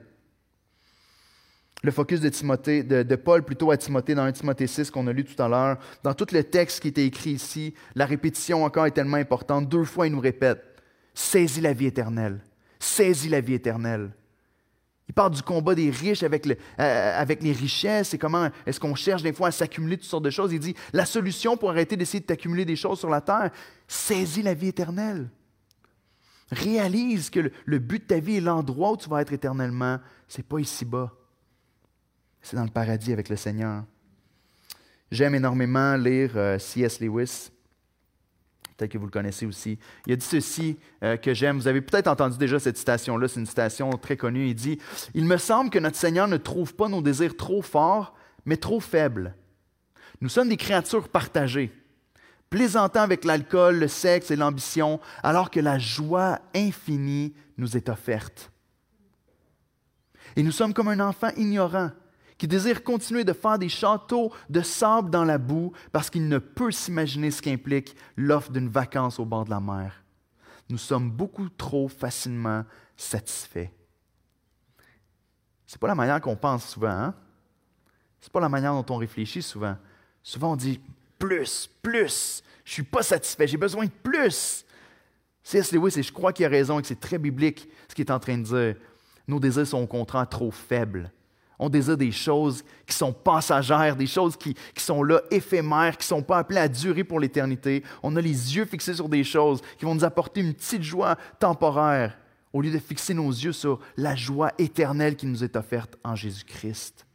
Le focus de, Timothée, de, de Paul plutôt à Timothée dans un Timothée six qu'on a lu tout à l'heure, dans tout le texte qui était écrit ici, la répétition encore est tellement importante. Deux fois, il nous répète « Saisis la vie éternelle. Saisis la vie éternelle. » Il parle du combat des riches avec, le, euh, avec les richesses et comment est-ce qu'on cherche des fois à s'accumuler toutes sortes de choses. Il dit « La solution pour arrêter d'essayer de t'accumuler des choses sur la terre, saisis la vie éternelle. » Réalise que le, le but de ta vie est l'endroit où tu vas être éternellement. Ce n'est pas ici-bas. C'est dans le paradis avec le Seigneur. J'aime énormément lire euh, C S Lewis. Peut-être que vous le connaissez aussi. Il a dit ceci euh, que j'aime. Vous avez peut-être entendu déjà cette citation-là. C'est une citation très connue. Il dit « Il me semble que notre Seigneur ne trouve pas nos désirs trop forts, mais trop faibles. Nous sommes des créatures partagées, plaisantant avec l'alcool, le sexe et l'ambition, alors que la joie infinie nous est offerte. Et nous sommes comme un enfant ignorant, qui désire continuer de faire des châteaux de sable dans la boue parce qu'il ne peut s'imaginer ce qu'implique l'offre d'une vacance au bord de la mer. Nous sommes beaucoup trop facilement satisfaits. » Ce n'est pas la manière qu'on pense souvent, hein? Ce n'est pas la manière dont on réfléchit souvent. Souvent, on dit « plus, plus, je ne suis pas satisfait, j'ai besoin de plus. » C S Lewis, et je crois qu'il a raison et que c'est très biblique ce qu'il est en train de dire. Nos désirs sont au contraire trop faibles. On désire des choses qui sont passagères, des choses qui, qui sont là, éphémères, qui ne sont pas appelées à durer pour l'éternité. On a les yeux fixés sur des choses qui vont nous apporter une petite joie temporaire, au lieu de fixer nos yeux sur la joie éternelle qui nous est offerte en Jésus-Christ.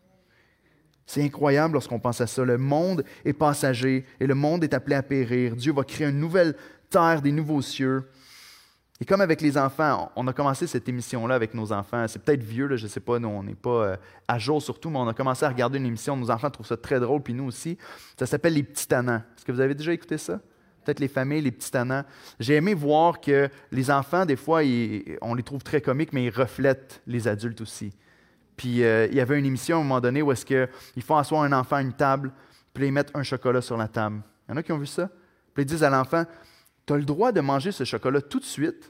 C'est incroyable lorsqu'on pense à ça. Le monde est passager et le monde est appelé à périr. Dieu va créer une nouvelle terre, des nouveaux cieux. Et comme avec les enfants, on a commencé cette émission-là avec nos enfants. C'est peut-être vieux, là, je ne sais pas, nous, on n'est pas euh, à jour surtout, mais on a commencé à regarder une émission. Nos enfants trouvent ça très drôle, puis nous aussi. Ça s'appelle « Les petits tannants ». Est-ce que vous avez déjà écouté ça? Peut-être les familles, les petits tannants. J'ai aimé voir que les enfants, des fois, ils, on les trouve très comiques, mais ils reflètent les adultes aussi. Puis euh, il y avait une émission à un moment donné où est-ce qu'ils font asseoir un enfant à une table, puis là, ils mettent un chocolat sur la table. Il y en a qui ont vu ça? Puis ils disent à l'enfant, tu as le droit de manger ce chocolat tout de suite,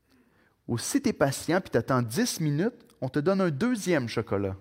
ou si tu es patient puis tu attends dix minutes, on te donne un deuxième chocolat.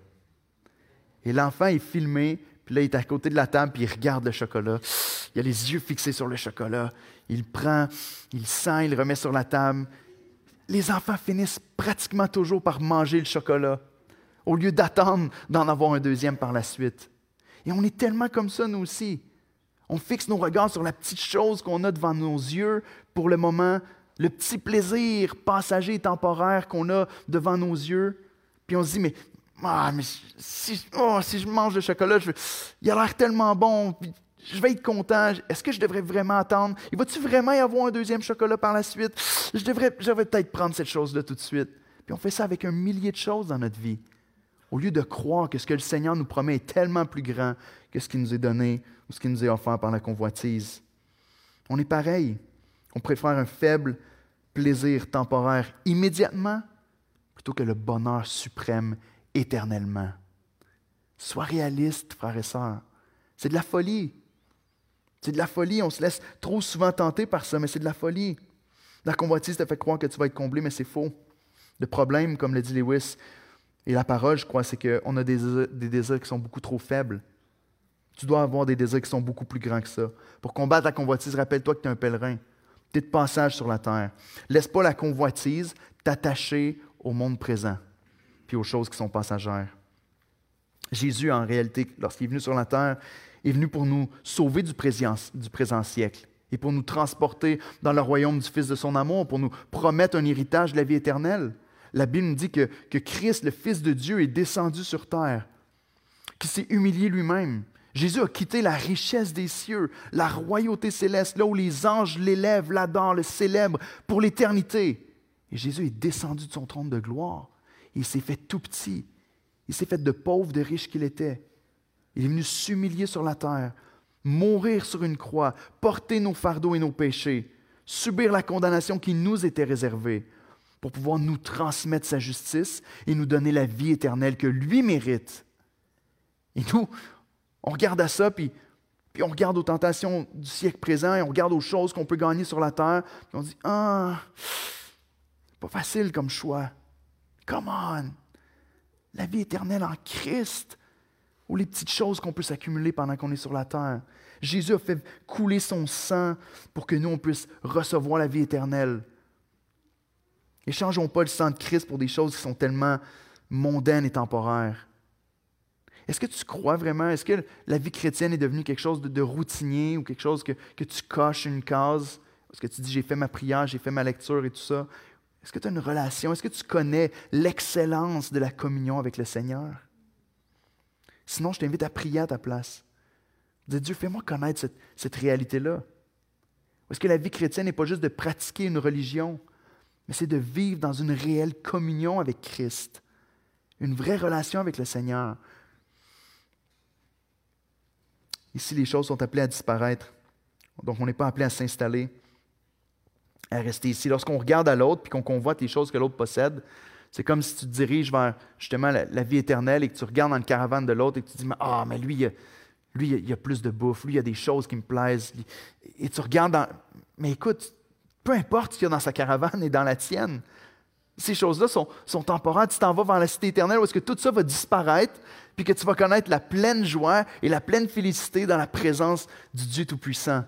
Et l'enfant est filmé, puis là, il est à côté de la table, puis il regarde le chocolat. Il a les yeux fixés sur le chocolat. Il prend, il sent, il remet sur la table. Les enfants finissent pratiquement toujours par manger le chocolat, au lieu d'attendre d'en avoir un deuxième par la suite. Et on est tellement comme ça, nous aussi. On fixe nos regards sur la petite chose qu'on a devant nos yeux pour le moment, le petit plaisir passager et temporaire qu'on a devant nos yeux. Puis on se dit, mais, ah, mais si, oh, si je mange le chocolat, je, il a l'air tellement bon, puis je vais être content. Est-ce que je devrais vraiment attendre? Il va-tu vraiment y avoir un deuxième chocolat par la suite? Je devrais, je devrais peut-être prendre cette chose-là tout de suite. Puis on fait ça avec un millier de choses dans notre vie. Au lieu de croire que ce que le Seigneur nous promet est tellement plus grand que ce qui nous est donné ou ce qui nous est offert par la convoitise. On est pareil. On préfère un faible plaisir temporaire immédiatement plutôt que le bonheur suprême éternellement. Sois réaliste, frères et sœurs. C'est de la folie. C'est de la folie. On se laisse trop souvent tenter par ça, mais c'est de la folie. La convoitise te fait croire que tu vas être comblé, mais c'est faux. Le problème, comme le dit Lewis, et la parole, je crois, c'est qu'on a des désirs, des désirs qui sont beaucoup trop faibles. Tu dois avoir des désirs qui sont beaucoup plus grands que ça. Pour combattre la convoitise, rappelle-toi que tu es un pèlerin. Tu es de passage sur la terre. Laisse pas la convoitise t'attacher au monde présent puis aux choses qui sont passagères. Jésus, en réalité, lorsqu'il est venu sur la terre, est venu pour nous sauver du présent, du présent siècle et pour nous transporter dans le royaume du Fils de son amour, pour nous promettre un héritage de la vie éternelle. La Bible nous dit que, que Christ, le Fils de Dieu, est descendu sur terre, qu'il s'est humilié lui-même. Jésus a quitté la richesse des cieux, la royauté céleste, là où les anges l'élèvent, l'adorent, le célèbrent pour l'éternité. Et Jésus est descendu de son trône de gloire. Il s'est fait tout petit. Il s'est fait de pauvre, de riche qu'il était. Il est venu s'humilier sur la terre, mourir sur une croix, porter nos fardeaux et nos péchés, subir la condamnation qui nous était réservée, pour pouvoir nous transmettre sa justice et nous donner la vie éternelle que lui mérite. Et nous, on regarde à ça, puis, puis on regarde aux tentations du siècle présent, et on regarde aux choses qu'on peut gagner sur la terre, puis on dit « Ah, c'est pas facile comme choix. Come on! La vie éternelle en Christ, ou les petites choses qu'on peut s'accumuler pendant qu'on est sur la terre. Jésus a fait couler son sang pour que nous, on puisse recevoir la vie éternelle. Échangeons pas le sang de Christ pour des choses qui sont tellement mondaines et temporaires. Est-ce que tu crois vraiment? Est-ce que la vie chrétienne est devenue quelque chose de, de routinier ou quelque chose que, que tu coches une case? Est-ce que tu dis, j'ai fait ma prière, j'ai fait ma lecture et tout ça? Est-ce que tu as une relation? Est-ce que tu connais l'excellence de la communion avec le Seigneur? Sinon, je t'invite à prier à ta place. Dis, Dieu, fais-moi connaître cette, cette réalité-là. Est-ce que la vie chrétienne n'est pas juste de pratiquer une religion, mais c'est de vivre dans une réelle communion avec Christ, une vraie relation avec le Seigneur. Ici, les choses sont appelées à disparaître. Donc, on n'est pas appelé à s'installer, à rester ici. Lorsqu'on regarde à l'autre et qu'on convoite les choses que l'autre possède, c'est comme si tu te diriges vers justement la, la vie éternelle et que tu regardes dans le caravane de l'autre et que tu te dis « Ah, mais lui, il a, lui, il a plus de bouffe, lui, il a des choses qui me plaisent. » Et tu regardes dans... Mais écoute, peu importe ce qu'il y a dans sa caravane et dans la tienne, ces choses-là sont, sont temporaires. Tu t'en vas vers la cité éternelle où est-ce que tout ça va disparaître puis que tu vas connaître la pleine joie et la pleine félicité dans la présence du Dieu Tout-Puissant.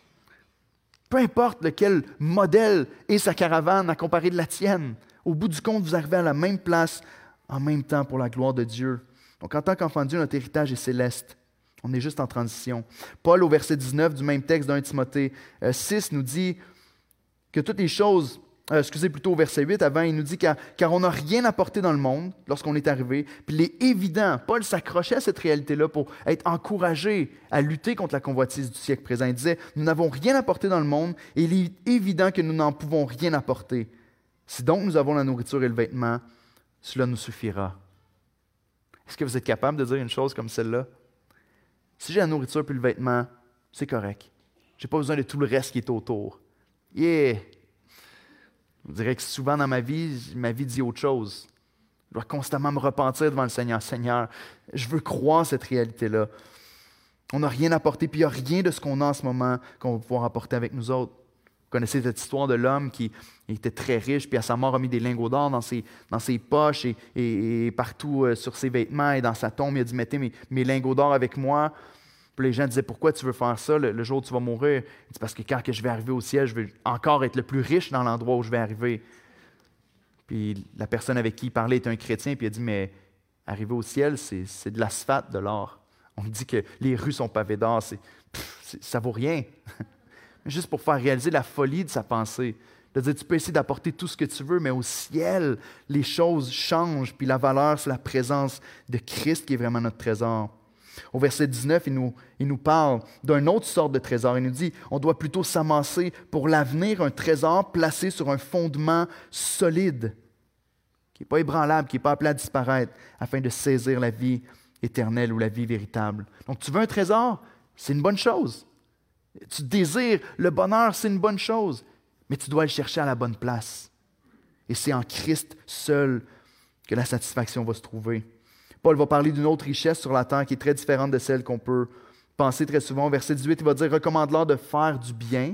Peu importe lequel modèle est sa caravane à comparer de la tienne, au bout du compte, vous arrivez à la même place en même temps pour la gloire de Dieu. Donc, en tant qu'enfant de Dieu, notre héritage est céleste. On est juste en transition. Paul, au verset dix-neuf du même texte d'un Timothée six, nous dit que toutes les choses, euh, excusez plutôt au verset huit, avant, il nous dit car, car on n'a rien apporté dans le monde lorsqu'on est arrivé. Puis il est évident, Paul s'accrochait à cette réalité-là pour être encouragé à lutter contre la convoitise du siècle présent. Il disait, nous n'avons rien apporté dans le monde et il est évident que nous n'en pouvons rien apporter. Si donc nous avons la nourriture et le vêtement, cela nous suffira. Est-ce que vous êtes capable de dire une chose comme celle-là? Si j'ai la nourriture puis le vêtement, c'est correct. Je n'ai pas besoin de tout le reste qui est autour. Yeah! Je dirais que souvent dans ma vie, ma vie dit autre chose. Je dois constamment me repentir devant le Seigneur. Seigneur, je veux croire cette réalité-là. On n'a rien apporté, puis il n'y a rien de ce qu'on a en ce moment qu'on va pouvoir apporter avec nous autres. Vous connaissez cette histoire de l'homme qui était très riche, puis à sa mort a mis des lingots d'or dans ses, dans ses poches et, et, et partout euh, sur ses vêtements et dans sa tombe. Il a dit, mettez mes, mes lingots d'or avec moi. Puis les gens disaient, pourquoi tu veux faire ça le, le jour où tu vas mourir? Il dit, parce que quand que je vais arriver au ciel, je veux encore être le plus riche dans l'endroit où je vais arriver. Puis la personne avec qui il parlait était un chrétien, puis il a dit, mais arriver au ciel, c'est, c'est de l'asphalte, de l'or. On dit que les rues sont pavées d'or, c'est, pff, c'est, ça vaut rien. Juste pour faire réaliser la folie de sa pensée. De dire, tu peux essayer d'apporter tout ce que tu veux, mais au ciel, les choses changent, puis la valeur, c'est la présence de Christ qui est vraiment notre trésor. Au verset dix-neuf, il nous, il nous parle d'une autre sorte de trésor. Il nous dit, on doit plutôt s'amasser pour l'avenir un trésor placé sur un fondement solide, qui n'est pas ébranlable, qui n'est pas appelé à disparaître, afin de saisir la vie éternelle ou la vie véritable. Donc, tu veux un trésor? C'est une bonne chose. Tu désires le bonheur, c'est une bonne chose, mais tu dois le chercher à la bonne place. Et c'est en Christ seul que la satisfaction va se trouver. Paul va parler d'une autre richesse sur la terre qui est très différente de celle qu'on peut penser très souvent. Au verset dix-huit, il va dire « Recommande-leur de faire du bien,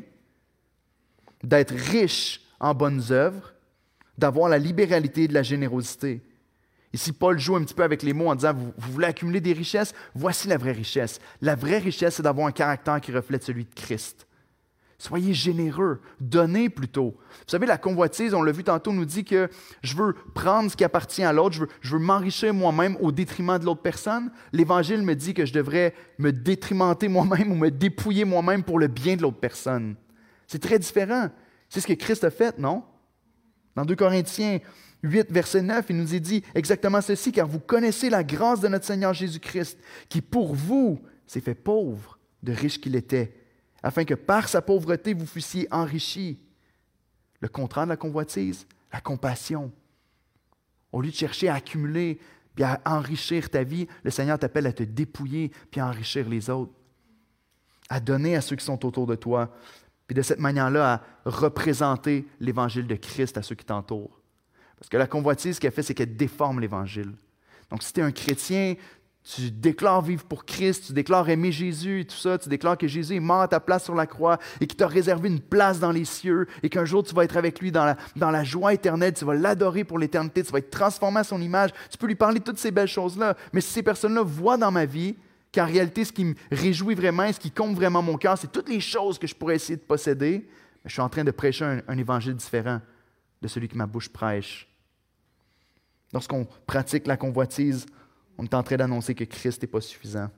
d'être riche en bonnes œuvres, d'avoir la libéralité et de la générosité. » Ici, Paul joue un petit peu avec les mots en disant, vous, vous voulez accumuler des richesses? Voici la vraie richesse. La vraie richesse, c'est d'avoir un caractère qui reflète celui de Christ. Soyez généreux, donnez plutôt. Vous savez, la convoitise, on l'a vu tantôt, nous dit que je veux prendre ce qui appartient à l'autre, je veux, je veux m'enrichir moi-même au détriment de l'autre personne. L'Évangile me dit que je devrais me détrimenter moi-même ou me dépouiller moi-même pour le bien de l'autre personne. C'est très différent. C'est ce que Christ a fait, non? Dans deux Corinthiens huit, verset neuf, il nous est dit exactement ceci, car vous connaissez la grâce de notre Seigneur Jésus-Christ, qui pour vous s'est fait pauvre, de riche qu'il était, afin que par sa pauvreté vous fussiez enrichis. Le contraire de la convoitise, la compassion. Au lieu de chercher à accumuler puis à enrichir ta vie, le Seigneur t'appelle à te dépouiller puis à enrichir les autres, à donner à ceux qui sont autour de toi, puis de cette manière-là à représenter l'Évangile de Christ à ceux qui t'entourent. Parce que la convoitise, ce qu'elle fait, c'est qu'elle déforme l'Évangile. Donc, si tu es un chrétien, tu déclares vivre pour Christ, tu déclares aimer Jésus et tout ça, tu déclares que Jésus est mort à ta place sur la croix et qu'il t'a réservé une place dans les cieux et qu'un jour tu vas être avec lui dans la, dans la joie éternelle, tu vas l'adorer pour l'éternité, tu vas être transformé à son image, tu peux lui parler de toutes ces belles choses-là. Mais si ces personnes-là voient dans ma vie qu'en réalité, ce qui me réjouit vraiment, ce qui compte vraiment mon cœur, c'est toutes les choses que je pourrais essayer de posséder, je suis en train de prêcher un, un évangile différent de celui que ma bouche prêche. Lorsqu'on pratique la convoitise, on est en train d'annoncer que Christ n'est pas suffisant.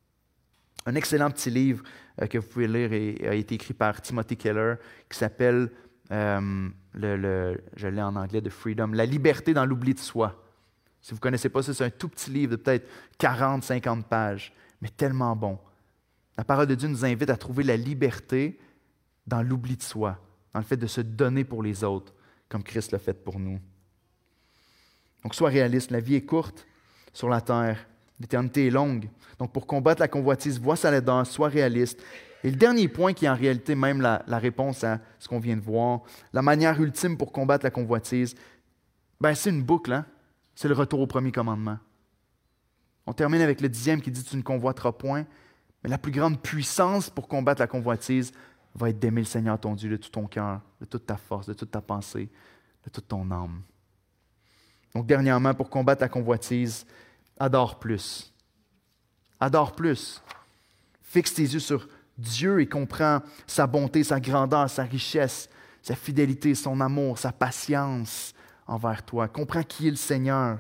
Un excellent petit livre euh, que vous pouvez lire et, a été écrit par Timothy Keller qui s'appelle, euh, le, le, je l'ai en anglais, The Freedom, La liberté dans l'oubli de soi. Si vous ne connaissez pas ça, c'est un tout petit livre de peut-être quarante à cinquante pages, mais tellement bon. La parole de Dieu nous invite à trouver la liberté dans l'oubli de soi, dans le fait de se donner pour les autres, comme Christ l'a fait pour nous. Donc, sois réaliste, la vie est courte sur la terre. L'éternité est longue. Donc, pour combattre la convoitise, vois sa laideur, sois réaliste. Et le dernier point, qui est en réalité même la, la réponse à ce qu'on vient de voir, la manière ultime pour combattre la convoitise, ben, c'est une boucle, hein? C'est le retour au premier commandement. On termine avec le dixième qui dit « Tu ne convoiteras point », mais la plus grande puissance pour combattre la convoitise va être d'aimer le Seigneur ton Dieu de tout ton cœur, de toute ta force, de toute ta pensée, de toute ton âme. Donc, dernièrement, pour combattre la convoitise, adore plus. Adore plus. Fixe tes yeux sur Dieu et comprends sa bonté, sa grandeur, sa richesse, sa fidélité, son amour, sa patience envers toi. Comprends qui est le Seigneur.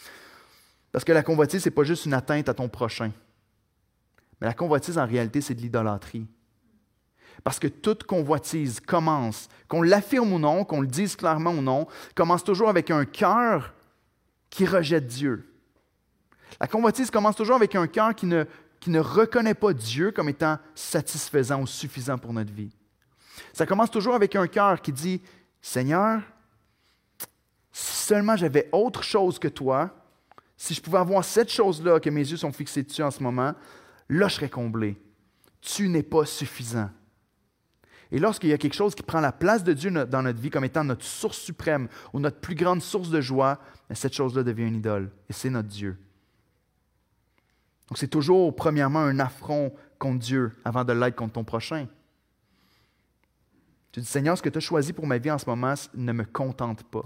Parce que la convoitise, ce n'est pas juste une atteinte à ton prochain. Mais la convoitise, en réalité, c'est de l'idolâtrie. Parce que toute convoitise commence, qu'on l'affirme ou non, qu'on le dise clairement ou non, commence toujours avec un cœur qui rejette Dieu. La convoitise commence toujours avec un cœur qui ne, qui ne reconnaît pas Dieu comme étant satisfaisant ou suffisant pour notre vie. Ça commence toujours avec un cœur qui dit « Seigneur, si seulement j'avais autre chose que toi, si je pouvais avoir cette chose-là que mes yeux sont fixés dessus en ce moment, là je serais comblé. Tu n'es pas suffisant. » Et lorsqu'il y a quelque chose qui prend la place de Dieu dans notre vie comme étant notre source suprême ou notre plus grande source de joie, cette chose-là devient une idole et c'est notre Dieu. Donc c'est toujours premièrement un affront contre Dieu avant de l'être contre ton prochain. Tu dis, Seigneur, ce que tu as choisi pour ma vie en ce moment ne me contente pas.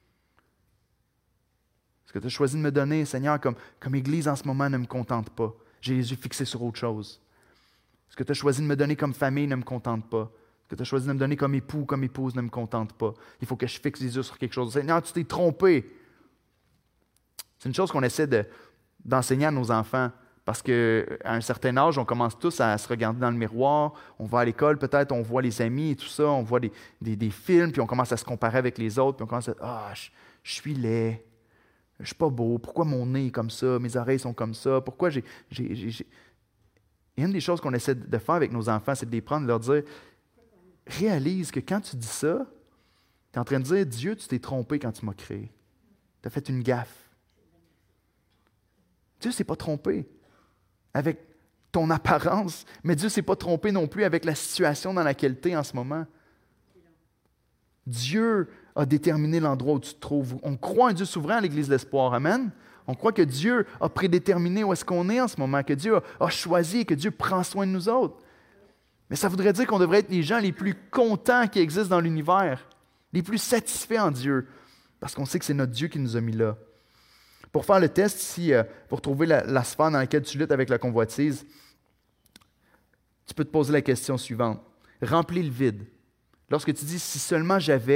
Ce que tu as choisi de me donner, Seigneur, comme, comme Église en ce moment ne me contente pas. J'ai les yeux fixés sur autre chose. Ce que tu as choisi de me donner comme famille ne me contente pas. Ce que tu as choisi de me donner comme époux ou comme épouse ne me contente pas. Il faut que je fixe les yeux sur quelque chose. Seigneur, tu t'es trompé. C'est une chose qu'on essaie de, d'enseigner à nos enfants parce qu'à un certain âge, on commence tous à se regarder dans le miroir. On va à l'école, peut-être, on voit les amis et tout ça, on voit des, des, des films, puis on commence à se comparer avec les autres, puis on commence à « Ah, je, je suis laid. Je ne suis pas beau. Pourquoi mon nez est comme ça? Mes oreilles sont comme ça? Pourquoi j'ai... j'ai, j'ai, j'ai... » Et une des choses qu'on essaie de faire avec nos enfants, c'est de les prendre et de leur dire « Réalise que quand tu dis ça, tu es en train de dire « Dieu, tu t'es trompé quand tu m'as créé. Tu as fait une gaffe. » Dieu ne s'est pas trompé avec ton apparence, mais Dieu ne s'est pas trompé non plus avec la situation dans laquelle tu es en ce moment. Dieu a déterminé l'endroit où tu te trouves. On croit un Dieu souverain à l'Église de l'Espoir. Amen. On croit que Dieu a prédéterminé où est-ce qu'on est en ce moment, que Dieu a, a choisi et que Dieu prend soin de nous autres. Mais ça voudrait dire qu'on devrait être les gens les plus contents qui existent dans l'univers, les plus satisfaits en Dieu, parce qu'on sait que c'est notre Dieu qui nous a mis là. Pour faire le test, ici, euh, pour trouver la, la sphère dans laquelle tu luttes avec la convoitise, tu peux te poser la question suivante. Remplis le vide. Lorsque tu dis « si seulement j'avais »,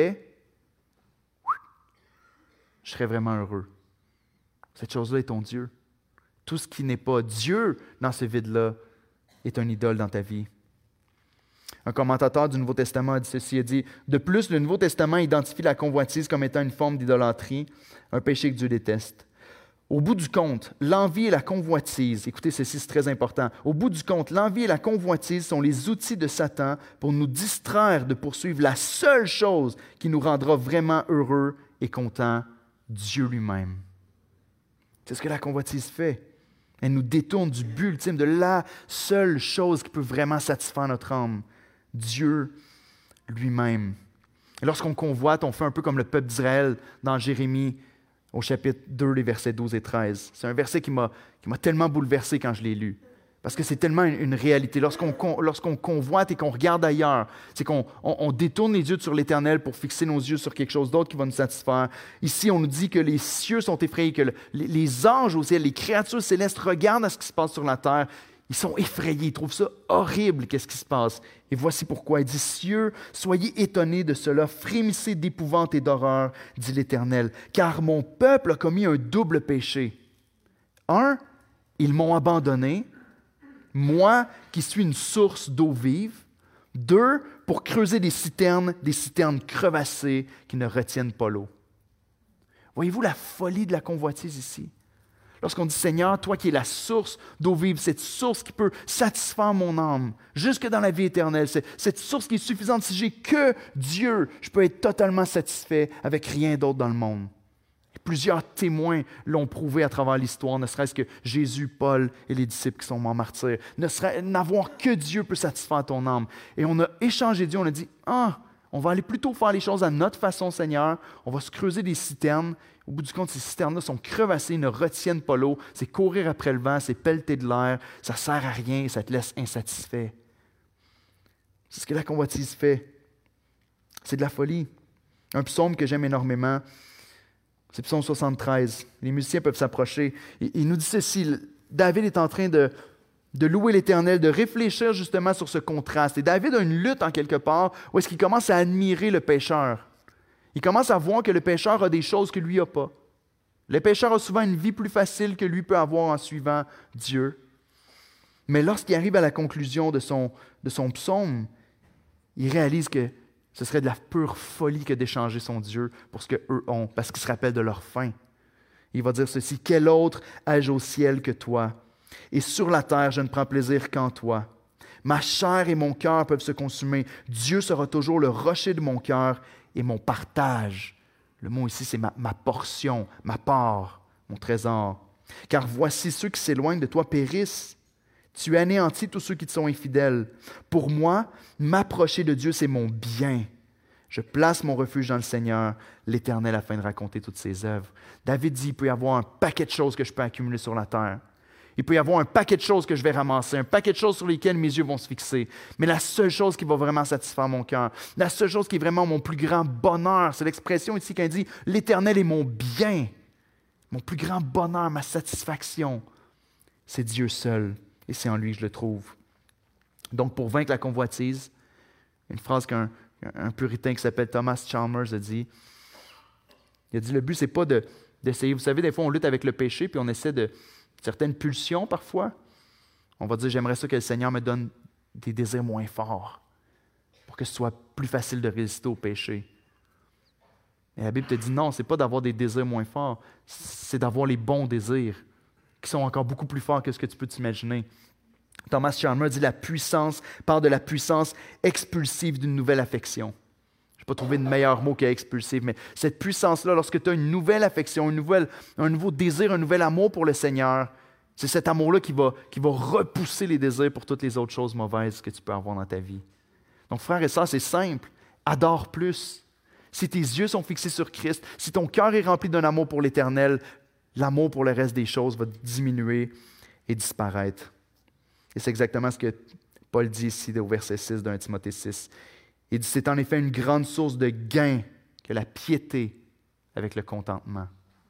je serais vraiment heureux. Cette chose-là est ton Dieu. Tout ce qui n'est pas Dieu dans ce vide-là est un idole dans ta vie. Un commentateur du Nouveau Testament a dit ceci, il a dit « De plus, le Nouveau Testament identifie la convoitise comme étant une forme d'idolâtrie, un péché que Dieu déteste. Au bout du compte, l'envie et la convoitise, écoutez ceci, c'est très important, au bout du compte, l'envie et la convoitise sont les outils de Satan pour nous distraire de poursuivre la seule chose qui nous rendra vraiment heureux et contents, Dieu lui-même. » C'est ce que la convoitise fait. Elle nous détourne du but ultime, de la seule chose qui peut vraiment satisfaire notre âme, Dieu lui-même. Et lorsqu'on convoite, on fait un peu comme le peuple d'Israël dans Jérémie au chapitre deux, les versets douze et treize. C'est un verset qui m'a, qui m'a tellement bouleversé quand je l'ai lu. Parce que c'est tellement une, une réalité. Lorsqu'on, lorsqu'on convoite et qu'on regarde ailleurs, c'est qu'on on, on détourne les yeux sur l'Éternel pour fixer nos yeux sur quelque chose d'autre qui va nous satisfaire. Ici, on nous dit que les cieux sont effrayés, que le, les, les anges au ciel, les créatures célestes regardent à ce qui se passe sur la terre. Ils sont effrayés, ils trouvent ça horrible, qu'est-ce qui se passe. Et voici pourquoi. Il dit, cieux, soyez étonnés de cela, frémissez d'épouvante et d'horreur, dit l'Éternel, car mon peuple a commis un double péché. Un, ils m'ont abandonné, moi qui suis une source d'eau vive. Deux, pour creuser des citernes, des citernes crevassées qui ne retiennent pas l'eau. Voyez-vous la folie de la convoitise ici? Lorsqu'on dit, Seigneur, toi qui es la source d'eau vive, cette source qui peut satisfaire mon âme, jusque dans la vie éternelle, cette source qui est suffisante, si j'ai que Dieu, je peux être totalement satisfait avec rien d'autre dans le monde. Et plusieurs témoins l'ont prouvé à travers l'histoire, ne serait-ce que Jésus, Paul et les disciples qui sont morts martyrs. Ne serait, n'avoir que Dieu peut satisfaire ton âme. Et on a échangé Dieu, on a dit, ah, on va aller plutôt faire les choses à notre façon, Seigneur. On va se creuser des citernes. Au bout du compte, ces citernes-là sont crevassées, ne retiennent pas l'eau. C'est courir après le vent, c'est pelleter de l'air. Ça ne sert à rien, ça te laisse insatisfait. C'est ce que la convoitise fait. C'est de la folie. Un psaume que j'aime énormément, c'est psaume soixante-treize. Les musiciens peuvent s'approcher. Il nous dit ceci, David est en train de, de louer l'Éternel, de réfléchir justement sur ce contraste. Et David a une lutte en quelque part où est-ce qu'il commence à admirer le pécheur. Il commence à voir que le pécheur a des choses que lui n'a pas. Le pécheur a souvent une vie plus facile que lui peut avoir en suivant Dieu. Mais lorsqu'il arrive à la conclusion de son, de son psaume, il réalise que ce serait de la pure folie que d'échanger son Dieu pour ce qu'eux ont, parce qu'ils se rappellent de leur faim. Il va dire ceci, « Quel autre ai-je au ciel que toi? Et sur la terre, je ne prends plaisir qu'en toi. Ma chair et mon cœur peuvent se consumer. Dieu sera toujours le rocher de mon cœur et mon partage. » Le mot ici, c'est ma, ma portion, ma part, mon trésor. « Car voici ceux qui s'éloignent de toi périssent. Tu anéantis tous ceux qui te sont infidèles. Pour moi, m'approcher de Dieu, c'est mon bien. Je place mon refuge dans le Seigneur, l'Éternel, afin de raconter toutes ses œuvres. » David dit, il peut y avoir un paquet de choses que je peux accumuler sur la terre. Il peut y avoir un paquet de choses que je vais ramasser, un paquet de choses sur lesquelles mes yeux vont se fixer. Mais la seule chose qui va vraiment satisfaire mon cœur, la seule chose qui est vraiment mon plus grand bonheur, c'est l'expression ici quand il dit « L'Éternel est mon bien ». Mon plus grand bonheur, ma satisfaction, c'est Dieu seul. Et c'est en lui que je le trouve. Donc, pour vaincre la convoitise, une phrase qu'un un puritain qui s'appelle Thomas Chalmers a dit, il a dit, le but, c'est pas de, d'essayer, vous savez, des fois, on lutte avec le péché, puis on essaie de, certaines pulsions parfois. On va dire, j'aimerais ça que le Seigneur me donne des désirs moins forts, pour que ce soit plus facile de résister au péché. Et la Bible te dit, non, c'est pas d'avoir des désirs moins forts, c'est d'avoir les bons désirs, qui sont encore beaucoup plus forts que ce que tu peux t'imaginer. Thomas Chalmers dit la puissance part de la puissance expulsive d'une nouvelle affection. Je n'ai pas trouvé de meilleur mot que expulsive, mais cette puissance-là, lorsque tu as une nouvelle affection, une nouvelle, un nouveau désir, un nouvel amour pour le Seigneur, c'est cet amour-là qui va, qui va repousser les désirs pour toutes les autres choses mauvaises que tu peux avoir dans ta vie. Donc, frères et sœurs, c'est simple. Adore plus. Si tes yeux sont fixés sur Christ, si ton cœur est rempli d'un amour pour l'Éternel, l'amour pour le reste des choses va diminuer et disparaître. Et c'est exactement ce que Paul dit ici au verset six d'un Timothée six. Il dit, c'est en effet une grande source de gain que la piété avec le contentement.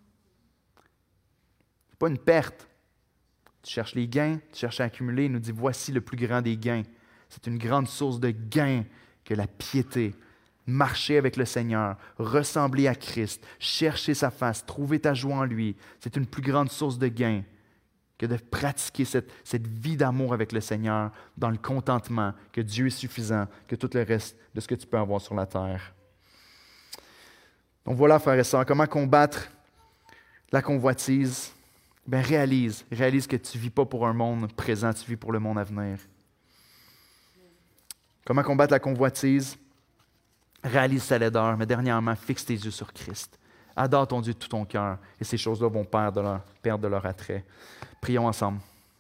Ce n'est pas une perte. Tu cherches les gains, tu cherches à accumuler. Il nous dit, voici le plus grand des gains. C'est une grande source de gain que la piété. Marcher avec le Seigneur, ressembler à Christ, chercher sa face, trouver ta joie en lui. C'est une plus grande source de gain que de pratiquer cette, cette vie d'amour avec le Seigneur dans le contentement, que Dieu est suffisant, que tout le reste de ce que tu peux avoir sur la terre. Donc voilà, frères et sœurs, comment combattre la convoitise? Bien, réalise, réalise que tu ne vis pas pour un monde présent, tu vis pour le monde à venir. Comment combattre la convoitise? Réalise sa laideur, mais dernièrement, fixe tes yeux sur Christ. Adore ton Dieu de tout ton cœur, et ces choses-là vont perdre de leur, perdre de leur attrait. Prions ensemble.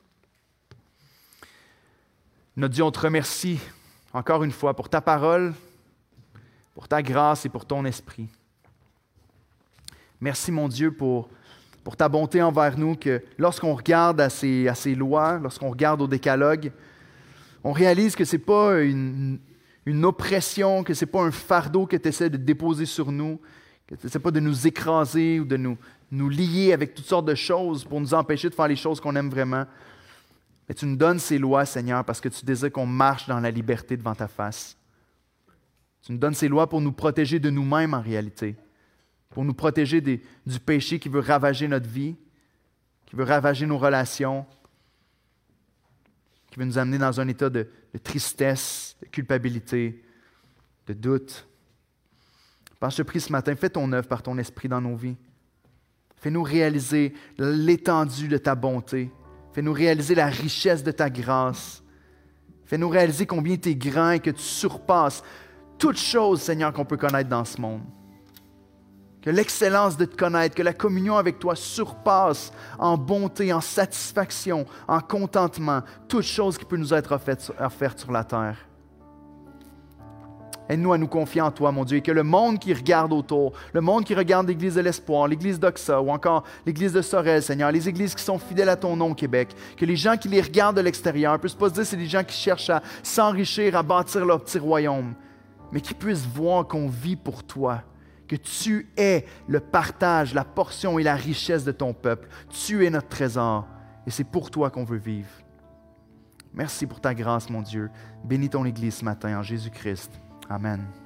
Notre Dieu, on te remercie encore une fois pour ta parole, pour ta grâce et pour ton esprit. Merci, mon Dieu, pour, pour ta bonté envers nous, que lorsqu'on regarde à ces, à ces lois, lorsqu'on regarde au décalogue, on réalise que ce n'est pas une, une oppression, que ce n'est pas un fardeau que tu essaies de déposer sur nous, que tu n'essaies pas de nous écraser ou de nous, nous lier avec toutes sortes de choses pour nous empêcher de faire les choses qu'on aime vraiment. Mais tu nous donnes ces lois, Seigneur, parce que tu désires qu'on marche dans la liberté devant ta face. Tu nous donnes ces lois pour nous protéger de nous-mêmes en réalité, pour nous protéger des, du péché qui veut ravager notre vie, qui veut ravager nos relations, qui veut nous amener dans un état de, de tristesse, de culpabilité, de doute. Père, je te prie ce matin, fais ton œuvre par ton esprit dans nos vies. Fais-nous réaliser l'étendue de ta bonté. Fais-nous réaliser la richesse de ta grâce. Fais-nous réaliser combien tu es grand et que tu surpasses toutes choses, Seigneur, qu'on peut connaître dans ce monde. Que l'excellence de te connaître, que la communion avec toi surpasse en bonté, en satisfaction, en contentement, toutes choses qui peuvent nous être offertes sur la terre. Aide-nous à nous confier en toi, mon Dieu, et que le monde qui regarde autour, le monde qui regarde l'Église de l'Espoir, l'Église d'Oxa ou encore l'Église de Sorel, Seigneur, les églises qui sont fidèles à ton nom au Québec, que les gens qui les regardent de l'extérieur ne puissent pas se dire que c'est des gens qui cherchent à s'enrichir, à bâtir leur petit royaume, mais qui puissent voir qu'on vit pour toi, que tu es le partage, la portion et la richesse de ton peuple. Tu es notre trésor et c'est pour toi qu'on veut vivre. Merci pour ta grâce, mon Dieu. Bénis ton Église ce matin en Jésus-Christ. Amen.